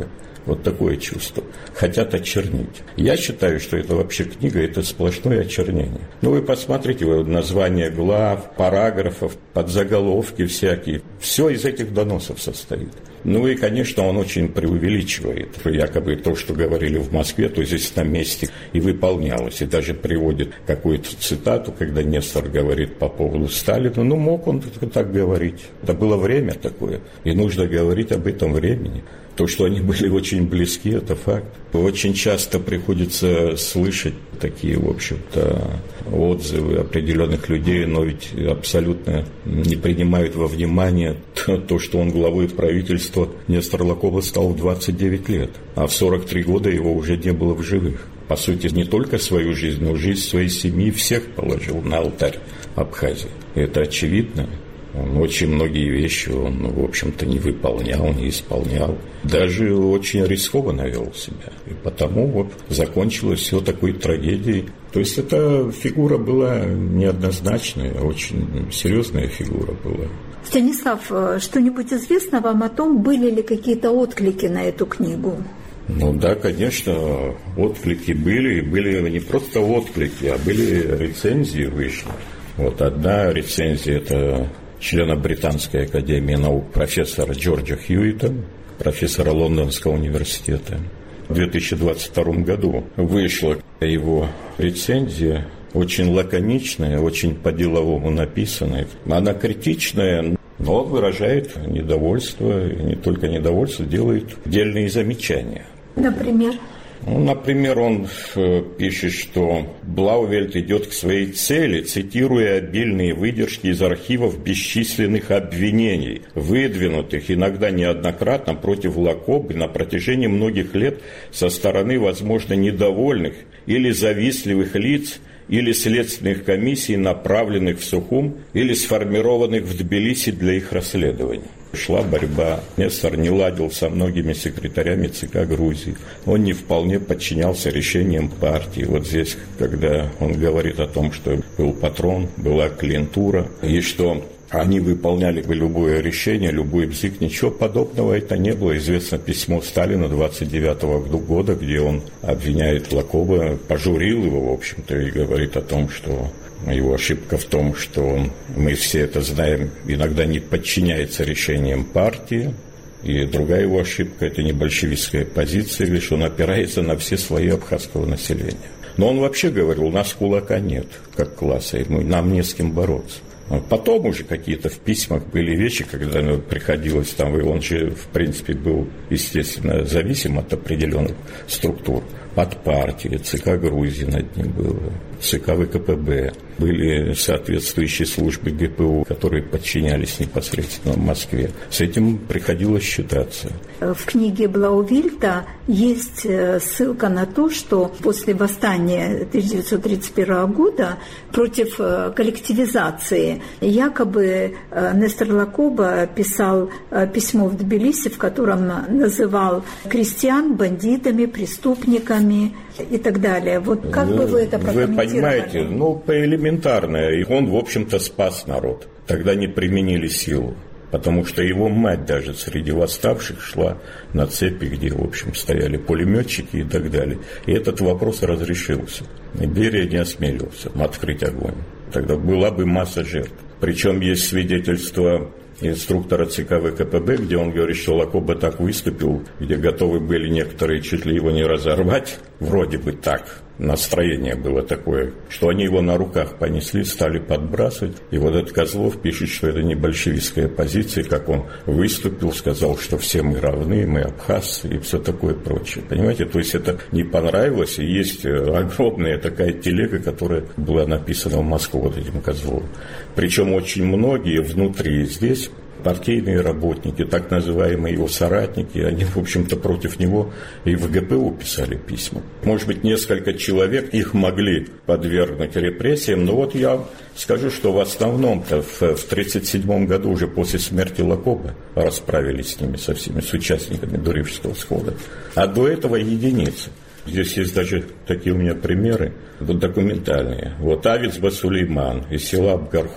Вот такое чувство. Хотят очернить. Я считаю, что это вообще книга, это сплошное очернение. Ну, вы посмотрите, вы названия глав, параграфов, подзаголовки всякие. Все из этих доносов состоит. Ну и, конечно, он очень преувеличивает. Якобы то, что говорили в Москве, то здесь на месте и выполнялось. И даже приводит какую-то цитату, когда Нестор говорит по поводу Сталина. Ну, мог он так говорить. Это было время такое. И нужно говорить об этом времени. То, что они были очень близки, это факт. Очень часто приходится слышать такие, в общем-то, отзывы определенных людей, но ведь абсолютно не принимают во внимание то, что он главой правительства Нестор Лакоба стал в двадцать девять лет, а в сорок три года его уже не было в живых. По сути, не только свою жизнь, но жизнь своей семьи всех положил на алтарь Абхазии. Это очевидно. Он очень многие вещи он, в общем-то, не выполнял, не исполнял. Даже очень рискованно вел себя. И потому вот закончилось все такой трагедией. То есть эта фигура была неоднозначная, очень серьезная фигура была. Станислав, что-нибудь известно вам о том, были ли какие-то отклики на эту книгу? Ну да, конечно, отклики были. И были не просто отклики, а были рецензии вышли. Вот одна рецензия – это члена Британской академии наук профессора Джорджа Хьюита, профессора Лондонского университета. В две тысячи двадцать втором году вышла его рецензия, очень лаконичная, очень по-деловому написанная. Она критичная, но выражает недовольство, и не только недовольство, делает дельные замечания. Например? Ну, например, он пишет, что Блаувельт идет к своей цели, цитируя обильные выдержки из архивов бесчисленных обвинений, выдвинутых иногда неоднократно против Лакобы на протяжении многих лет со стороны, возможно, недовольных или завистливых лиц, или следственных комиссий, направленных в Сухум, или сформированных в Тбилиси для их расследования. Шла борьба. Нестор не ладил со многими секретарями ЦК Грузии. Он не вполне подчинялся решениям партии. Вот здесь, когда он говорит о том, что был патрон, была клиентура, и что они выполняли бы любое решение, любой бзик, ничего подобного это не было. Известно письмо Сталина двадцать девятого года, где он обвиняет Лакоба, пожурил его, в общем-то, и говорит о том, что его ошибка в том, что он, мы все это знаем, иногда не подчиняется решениям партии. И другая его ошибка – это не большевистская позиция, лишь он опирается на все слои абхазского населения. Но он вообще говорил, у нас кулака нет, как класса, и нам не с кем бороться. Потом уже какие-то в письмах были вещи, когда ну, приходилось там, и он же, в принципе, был, естественно, зависим от определенных структур. От партии, ЦК Грузии над ним было, ЦК ВКПБ, были соответствующие службы ГПУ, которые подчинялись непосредственно в Москве. С этим приходилось считаться. В книге Блаувельта есть ссылка на то, что после восстания тысяча девятьсот тридцать первого года против коллективизации якобы Нестор Лакоба писал письмо в Тбилиси, в котором называл крестьян бандитами, преступниками и так далее. Вот как ну, бы вы это прокомментировали? Вы понимаете, ну, поэлементарно. И он, в общем-то, спас народ. Тогда не применили силу. Потому что его мать даже среди восставших шла на цепи, где, в общем, стояли пулеметчики и так далее. И этот вопрос разрешился. И Берия не осмелился открыть огонь. Тогда была бы масса жертв. Причем есть свидетельство инструктора ЦК ВКПБ, где он говорит, что Лакоба так выступил, где готовы были некоторые чуть ли его не разорвать, вроде бы так, настроение было такое, что они его на руках понесли, стали подбрасывать, и вот этот Козлов пишет, что это не большевистская позиция, как он выступил, сказал, что все мы равны, мы абхазцы и все такое прочее, понимаете, то есть это не понравилось, и есть огромная такая телега, которая была написана в Москву вот этим Козловым, причем очень многие внутри здесь партийные работники, так называемые его соратники, они, в общем-то, против него и в ГПУ писали письма. Может быть, несколько человек их могли подвергнуть репрессиям, но вот я скажу, что в основном-то в тысяча девятьсот тридцать седьмом году, уже после смерти Лакобы, расправились с ними, со всеми, с участниками Дуревского схода. А до этого единицы. Здесь есть даже такие у меня примеры, вот документальные. Вот Авиц Басулейман из села Абгархук.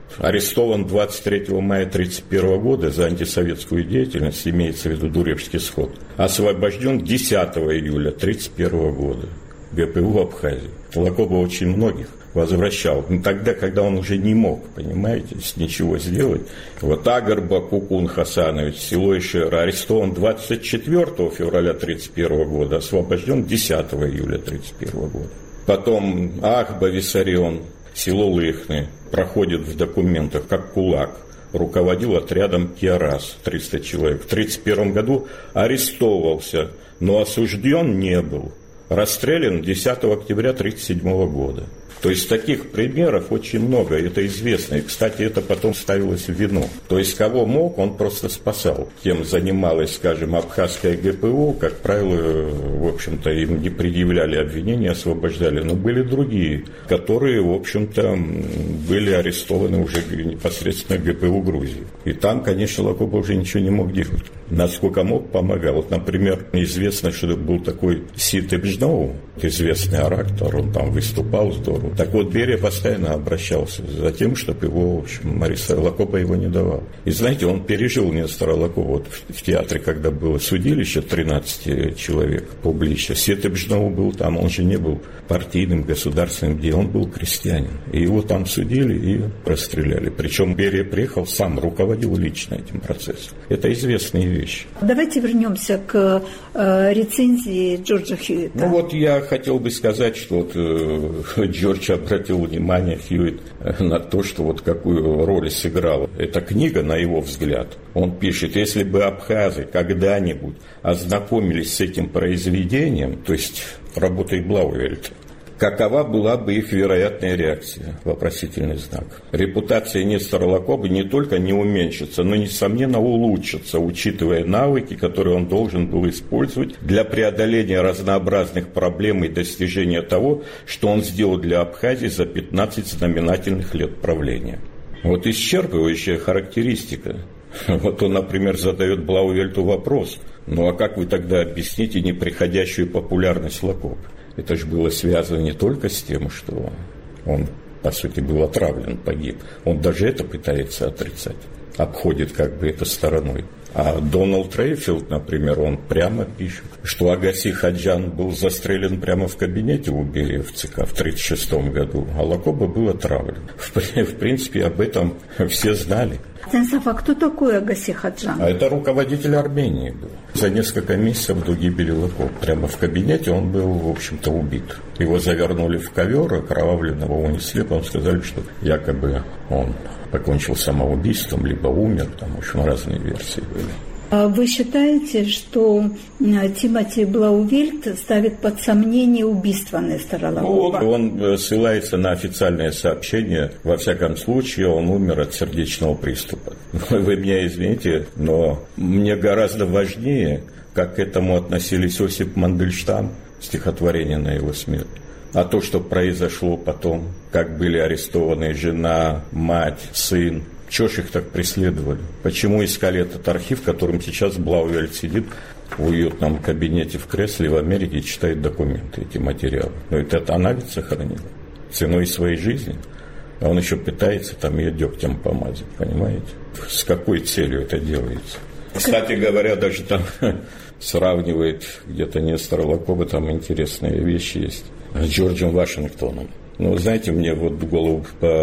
Арестован двадцать третьего мая тысяча девятьсот тридцать первого года за антисоветскую деятельность, имеется в виду Дурепский сход. Освобожден десятого июля тысяча девятьсот тридцать первого года. ГПУ в Абхазии. Лакоба очень многих возвращал. Но тогда, когда он уже не мог, понимаете, ничего сделать. Вот Агарба Кукун Хасанович, село Ишера, арестован двадцать четвёртого февраля тысяча девятьсот тридцать первого года, освобожден десятого июля тысяча девятьсот тридцать первого года. Потом Ахба Виссарион, село Лыхны, проходит в документах как кулак. Руководил отрядом Киарас, триста человек. В тысяча девятьсот тридцать первом году арестовывался, но осужден не был. Расстрелян десятого октября тысяча девятьсот тридцать седьмого года. То есть таких примеров очень много, это известно. И, кстати, это потом ставилось в вину. То есть кого мог, он просто спасал. Кем занималась, скажем, абхазская ГПУ, как правило, в общем-то, им не предъявляли обвинения, освобождали. Но были другие, которые, в общем-то, были арестованы уже непосредственно ГПУ Грузии. И там, конечно, Лакоба уже ничего не мог делать. Насколько мог, помогал. Вот, например, известно, что был такой Сит Эбжноу, известный оратор, он там выступал здорово. Так вот, Берия постоянно обращался за тем, чтобы его, в общем, арестовали. Лакоба его не давал. И знаете, он пережил Нестора Лакоба вот в, в театре, когда было судилище тринадцать человек публично. Сит Эбжноу был там, он же не был партийным, государственным делом, он был крестьянин. И его там судили и расстреляли. Причем Берия приехал сам, руководил лично этим процессом. Это известные вещи. Давайте вернемся к э, рецензии Джорджа Хьюитта. Ну вот я хотел бы сказать, что вот, э, Джордж обратил внимание, Хьюитт, на то, что вот какую роль сыграла эта книга, на его взгляд. Он пишет, если бы абхазы когда-нибудь ознакомились с этим произведением, то есть работой Блаувельта, какова была бы их вероятная реакция? Вопросительный знак. Репутация Нестора Лакобы не только не уменьшится, но, несомненно, улучшится, учитывая навыки, которые он должен был использовать для преодоления разнообразных проблем и достижения того, что он сделал для Абхазии за пятнадцать знаменательных лет правления. Вот исчерпывающая характеристика. Вот он, например, задает Блаувельту вопрос, ну а как вы тогда объясните неприходящую популярность Лакобы? Это же было связано не только с тем, что он, по сути, был отравлен, погиб. Он даже это пытается отрицать, обходит как бы это стороной. А Дональд Рейфилд, например, он прямо пишет, что Агаси Хаджан был застрелен прямо в кабинете у Берии в ЦК в тридцать шестом году, а Лакоба был отравлен. В, в принципе, об этом все знали. Станислав, а кто такой Агаси Хаджан? А это руководитель Армении был. За несколько месяцев до гибели Лакобы. Прямо в кабинете он был, в общем-то, убит. Его завернули в ковер, окровавленного унесли, потом сказали, что якобы он покончил самоубийством, либо умер, потому что разные версии были. Вы считаете, что Тимоти Блаувельт ставит под сомнение убийство Нестора Лакоба? Ну, он ссылается на официальное сообщение. Во всяком случае, он умер от сердечного приступа. Вы меня извините, но мне гораздо важнее, как к этому относились Осип Мандельштам, стихотворение на его смерть. А то, что произошло потом, как были арестованы жена, мать, сын, чего ж их так преследовали? Почему искали этот архив, в котором сейчас Блаувельт сидит в уютном кабинете в кресле в Америке и читает документы, эти материалы? Но это она ведь сохранила ценой своей жизни. А он еще пытается там ее дегтем помазать, понимаете? С какой целью это делается? Кстати говоря, даже там сравнивает где-то Нестора Лакоба, там интересные вещи есть, с Джорджем Вашингтоном. Ну, знаете, мне вот в голову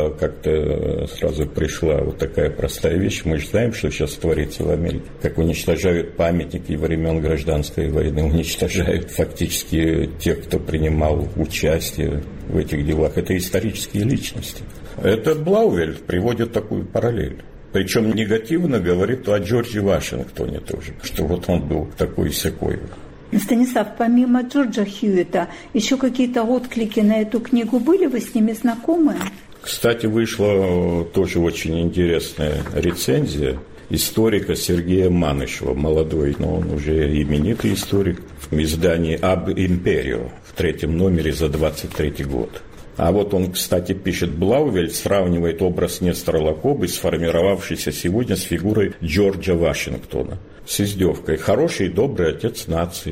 как-то сразу пришла вот такая простая вещь. Мы же знаем, что сейчас творится в Америке. Как уничтожают памятники времен гражданской войны, уничтожают фактически тех, кто принимал участие в этих делах. Это исторические личности. Это Блаувельт приводит такую параллель. Причем негативно говорит о Джордже Вашингтоне тоже, что вот он был такой-сякой. Станислав, помимо Джорджа Хьюитта, еще какие-то отклики на эту книгу были? Вы с ними знакомы? Кстати, вышла тоже очень интересная рецензия историка Сергея Манышева, молодой, но он уже именитый историк, в издании «Аб Империо» в третьем номере за двадцать третий год. А вот он, кстати, пишет, Блаувельт сравнивает образ Нестора Лакобы, сформировавшийся сегодня с фигурой Джорджа Вашингтона. С издевкой. Хороший и добрый отец нации,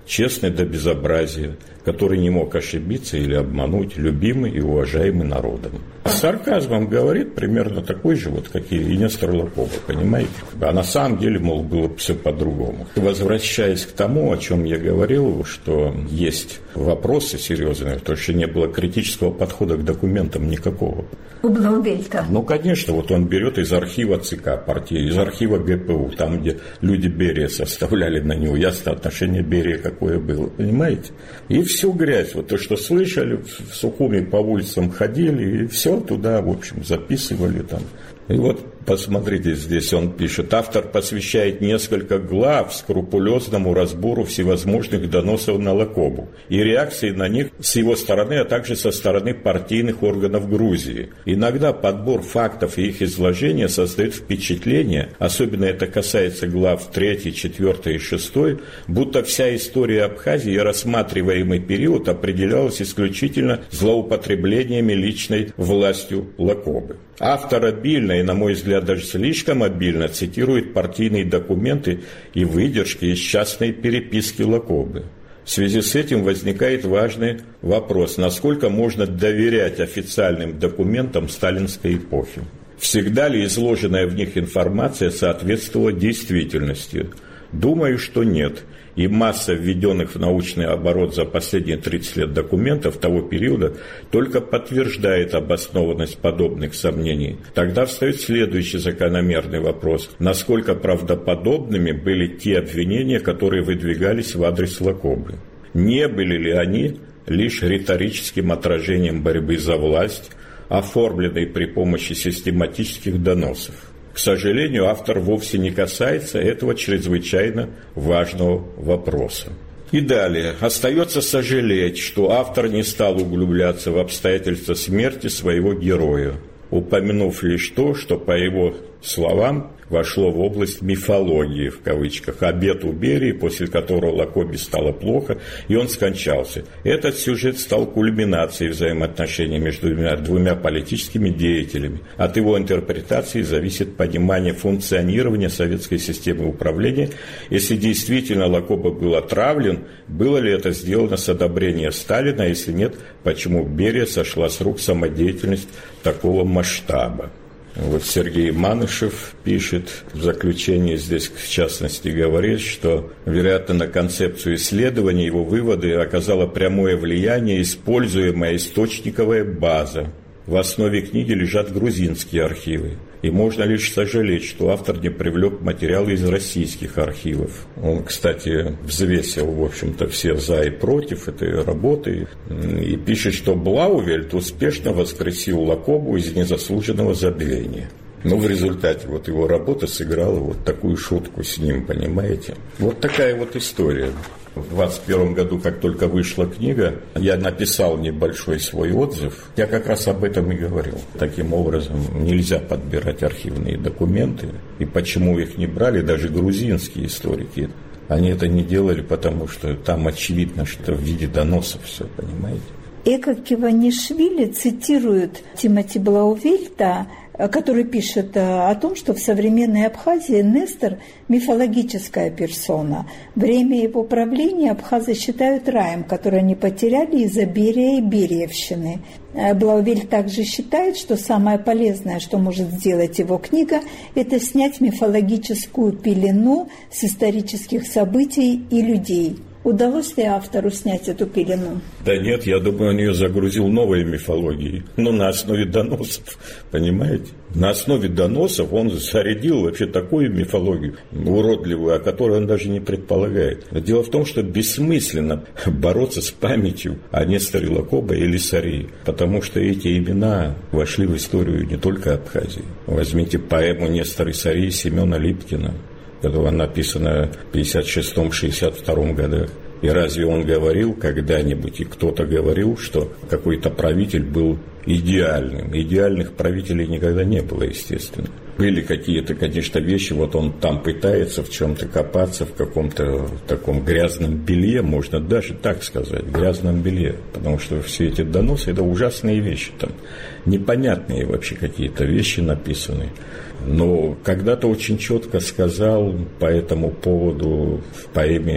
честный до безобразия, который не мог ошибиться или обмануть, любимый и уважаемый народом. С сарказмом говорит примерно такой же, вот, как и Нестор Лакоба, понимаете? А на самом деле, мол, было все по-другому. Возвращаясь к тому, о чем я говорил, что есть вопросы серьезные, то, что не было критического подхода к документам никакого. У Блаувельта. Ну, конечно, вот он берет из архива ЦК партии, из архива ГПУ, там, где люди Берия составляли на него, ясно отношение Берия какое было, понимаете? И всю грязь, вот то, что слышали, в Сухуми по улицам ходили, и все туда, в общем, записывали там. И вот посмотрите, здесь он пишет: автор посвящает несколько глав скрупулезному разбору всевозможных доносов на Лакобу и реакции на них с его стороны, а также со стороны партийных органов Грузии. Иногда подбор фактов и их изложение создает впечатление, особенно это касается глав три, четыре и шесть, будто вся история Абхазии и рассматриваемый период определялась исключительно злоупотреблениями личной властью Лакобы. Автор обильно и, на мой взгляд, даже слишком обильно цитирует партийные документы и выдержки из частной переписки Лакобы. В связи с этим возникает важный вопрос: насколько можно доверять официальным документам сталинской эпохи? Всегда ли изложенная в них информация соответствовала действительности? Думаю, что нет. И масса введенных в научный оборот за последние тридцать лет документов того периода только подтверждает обоснованность подобных сомнений. Тогда встает следующий закономерный вопрос: насколько правдоподобными были те обвинения, которые выдвигались в адрес Лакобы? Не были ли они лишь риторическим отражением борьбы за власть, оформленной при помощи систематических доносов? К сожалению, автор вовсе не касается этого чрезвычайно важного вопроса. И далее. Остается сожалеть, что автор не стал углубляться в обстоятельства смерти своего героя, упомянув лишь то, что, по его словам, вошло в область мифологии, в кавычках, обет у Берии, после которого Лакобе стало плохо, и он скончался. Этот сюжет стал кульминацией взаимоотношений между двумя, двумя политическими деятелями. От его интерпретации зависит понимание функционирования советской системы управления. Если действительно Лакоба был отравлен, было ли это сделано с одобрения Сталина, если нет, почему Берия сошла с рук самодеятельность такого масштаба? Вот Сергей Манышев пишет в заключении, здесь в частности говорит, что, вероятно, на концепцию исследования его выводы оказала прямое влияние используемая источниковая база. В основе книги лежат грузинские архивы. И можно лишь сожалеть, что автор не привлек материалы из российских архивов. Он, кстати, взвесил, в общем-то, все за и против этой работы и пишет, что Блаувельт успешно воскресил Лакобу из незаслуженного забвения. Но в результате вот его работа сыграла вот такую шутку с ним, понимаете? Вот такая вот история. В двадцать первом году, как только вышла книга, я написал небольшой свой отзыв. Я как раз об этом и говорил. Таким образом, нельзя подбирать архивные документы. И почему их не брали даже грузинские историки? Они это не делали, потому что там очевидно, что в виде доносов все, понимаете? Эко Киванишвили цитирует Тимоти Блаувельта, который пишет о том, что в современной Абхазии Нестор – мифологическая персона. Время его правления абхазы считают раем, который они потеряли из-за Берия и Бериевщины. Блаувельт также считает, что самое полезное, что может сделать его книга, это снять мифологическую пелену с исторических событий и людей. Удалось ли автору снять эту пелену? Да нет, я думаю, он ее загрузил новой мифологией, но на основе доносов, понимаете? На основе доносов он зарядил вообще такую мифологию уродливую, о которой он даже не предполагает. Дело в том, что бессмысленно бороться с памятью о Несторе Лакоба или Сарии, потому что эти имена вошли в историю не только Абхазии. Возьмите поэму «Нестор и Сарий» Семена Липкина, которая написана в пятьдесят шестом — шестьдесят втором годах. И разве он говорил когда-нибудь, и кто-то говорил, что какой-то правитель был идеальным? Идеальных правителей никогда не было, естественно. Были какие-то, конечно, вещи, вот он там пытается в чем-то копаться, в каком-то таком грязном белье, можно даже так сказать, грязном белье, потому что все эти доносы – это ужасные вещи, там непонятные вообще какие-то вещи написаны. Но когда-то очень четко сказал по этому поводу в поэме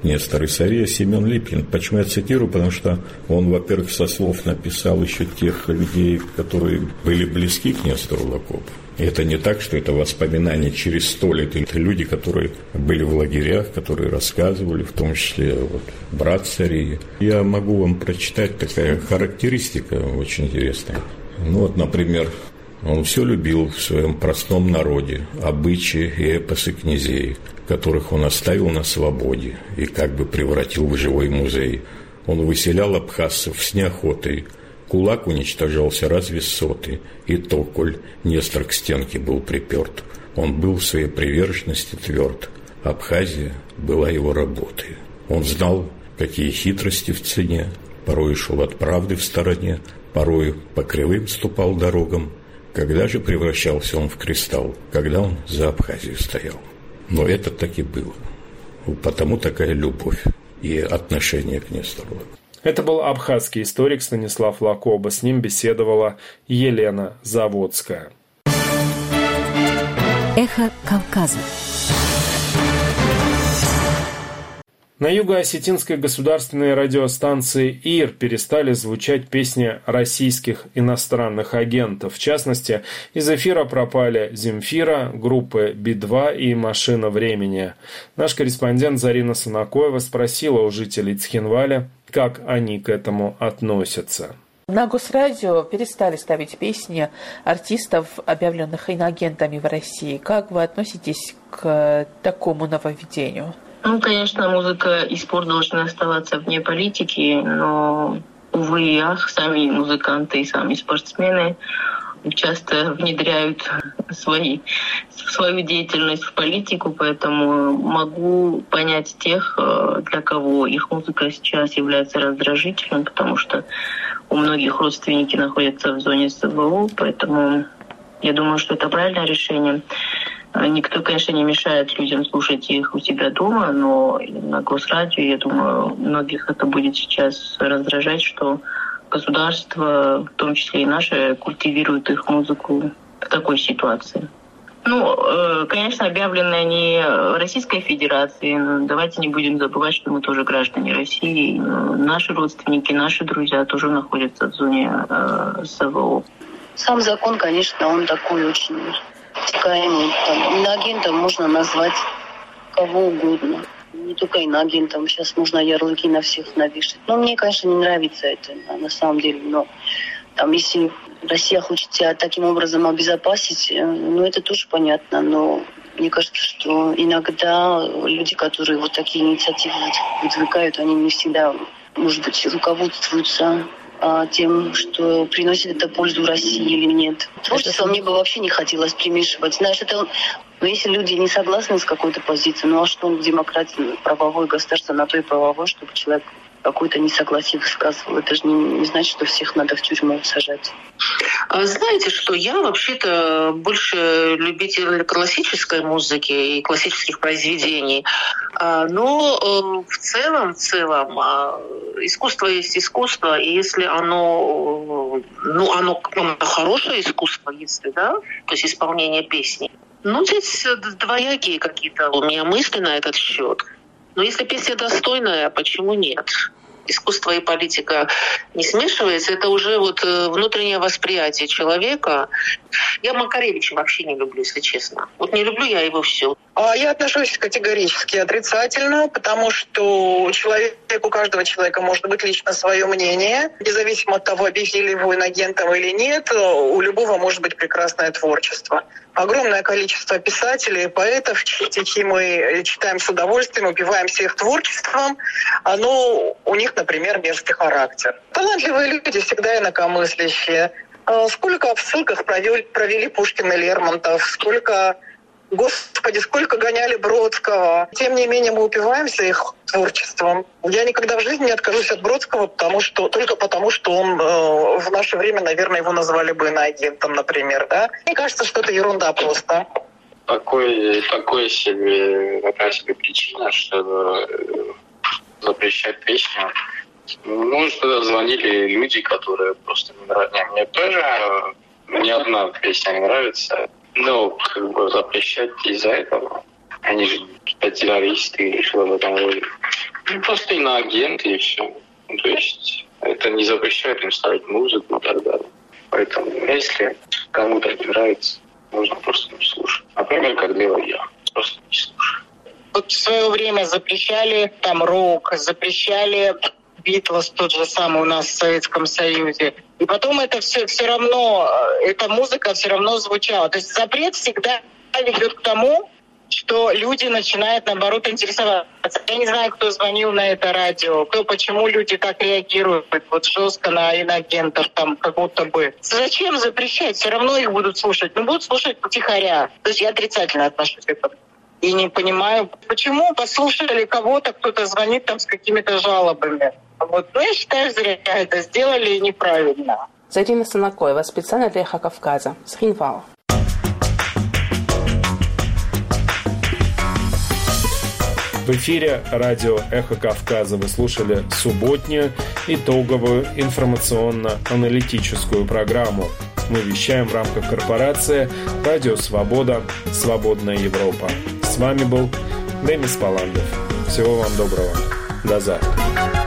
Нестор Исария, Семен Липкин. Почему я цитирую? Потому что он, во-первых, со слов написал еще тех людей, которые были близки к Нестору Лакобу. И это не так, что это воспоминания через сто лет. Это люди, которые были в лагерях, которые рассказывали, в том числе вот, брат царей. Я могу вам прочитать такая характеристика очень интересная. Ну вот, например, он все любил в своем простом народе, обычаи и эпосы князей, которых он оставил на свободе и как бы превратил в живой музей. Он выселял абхазцев с неохотой. Кулак уничтожался разве сотый, и то, коль Нестор к стенке был приперт. Он был в своей приверженности тверд. Абхазия была его работой. Он знал, какие хитрости в цене, порой шел от правды в стороне, порой по кривым ступал дорогам. Когда же превращался он в кристалл? Когда он за Абхазию стоял. Но это так и было. Потому такая любовь и отношение к Нестору. Это был абхазский историк Станислав Лакоба. С ним беседовала Елена Заводская. Эхо Кавказа. На юго-осетинской государственной радиостанции ИР перестали звучать песни российских иностранных агентов. В частности, из эфира пропали «Земфира», группы Би два и «Машина времени». Наш корреспондент Зарина Санакоева спросила у жителей Цхинваля, как они к этому относятся. На Госрадио перестали ставить песни артистов, объявленных иноагентами в России. Как вы относитесь к такому нововведению? Ну, конечно, музыка и спорт должны оставаться вне политики, но, увы и ах, сами музыканты и сами спортсмены часто внедряют свои, свою деятельность в политику, поэтому могу понять тех, для кого их музыка сейчас является раздражительным, потому что у многих родственники находятся в зоне СВО, поэтому я думаю, что это правильное решение. Никто, конечно, не мешает людям слушать их у себя дома, но на Госрадио, я думаю, многих это будет сейчас раздражать, что государство, в том числе и наше, культивирует их музыку в такой ситуации. Ну, конечно, объявлены они Российской Федерацией, но давайте не будем забывать, что мы тоже граждане России. Наши родственники, наши друзья тоже находятся в зоне СВО. Сам закон, конечно, он такой очень... Там, иноагентом можно назвать кого угодно. Не только иноагентом. Сейчас можно ярлыки на всех навешать. Но мне, конечно, не нравится это на самом деле. Но там, если Россия хочет себя таким образом обезопасить, ну, это тоже понятно. Но мне кажется, что иногда люди, которые вот такие инициативы выдвигают, они не всегда, может быть, руководствуются тем, что приносит это пользу России или нет. Творчество мне бы вообще не хотелось примешивать. Знаешь, это, ну, если люди не согласны с какой-то позицией, ну а что в демократии, правовое государство на то и правовое, чтобы человек какое-то несогласие высказывал. Это же не, не значит, что всех надо в тюрьму сажать. Знаете что, я вообще-то больше любитель классической музыки и классических произведений. Но в целом, в целом, искусство есть искусство, и если оно, ну, оно, оно хорошее искусство, если, да, то есть исполнение песни, ну, здесь двоякие какие-то у меня мысли на этот счет. Но если песня достойная, почему нет? Искусство и политика не смешивается, это уже вот внутреннее восприятие человека. Я Макаревича вообще не люблю, если честно. Вот не люблю я его все. Я отношусь категорически отрицательно, потому что человек, у каждого человека может быть лично свое мнение. Независимо от того, объявили его инагентом или нет, у любого может быть прекрасное творчество. Огромное количество писателей, поэтов, стихи мы читаем с удовольствием, упиваемся их творчеством. Оно, у них, например, мерзкий характер. Талантливые люди всегда инакомыслящие. Сколько в ссылках провели, провели Пушкин и Лермонтов, сколько, господи, сколько гоняли Бродского. Тем не менее, мы упиваемся их творчеством. Я никогда в жизни не откажусь от Бродского, потому что, только потому, что он э, в наше время, наверное, его назвали бы иноагентом, например. Да? Мне кажется, что это ерунда просто. Такой, такой себе, такая себе причина, что запрещать песню. Может, тогда звонили люди, которые просто не нравятся. Мне тоже ни одна песня не нравится. Но как бы запрещать из-за этого. Они же террористы или что-то в этом роде. Ну, просто иноагенты и все. Ну, то есть это не запрещает им ставить музыку и так далее. Поэтому если кому-то не нравится, нужно просто не слушать. Например, как делаю я. Просто не слушаю. Вот в свое время запрещали там рок, запрещали Битлз, тот же самый у нас в Советском Союзе. И потом это все, все равно, эта музыка все равно звучала. То есть запрет всегда ведет к тому, что люди начинают, наоборот, интересоваться. Я не знаю, кто звонил на это радио, кто, почему люди так реагируют вот жестко на инагентов, там, как будто бы. Зачем запрещать? Все равно их будут слушать. Ну, будут слушать потихоря. То есть я отрицательно отношусь к этому. И не понимаю, почему послушали кого-то, кто-то звонит там с какими-то жалобами. Вот. Ну, я считаю, зря это сделали и неправильно. Зарина Санакоева, специально для «Эхо Кавказа», с Хинвала. В эфире радио «Эхо Кавказа» вы слушали субботнюю итоговую информационно-аналитическую программу. Мы вещаем в рамках корпорации «Радио Свобода. Свободная Европа». С вами был Демис Паландов. Всего вам доброго. До завтра.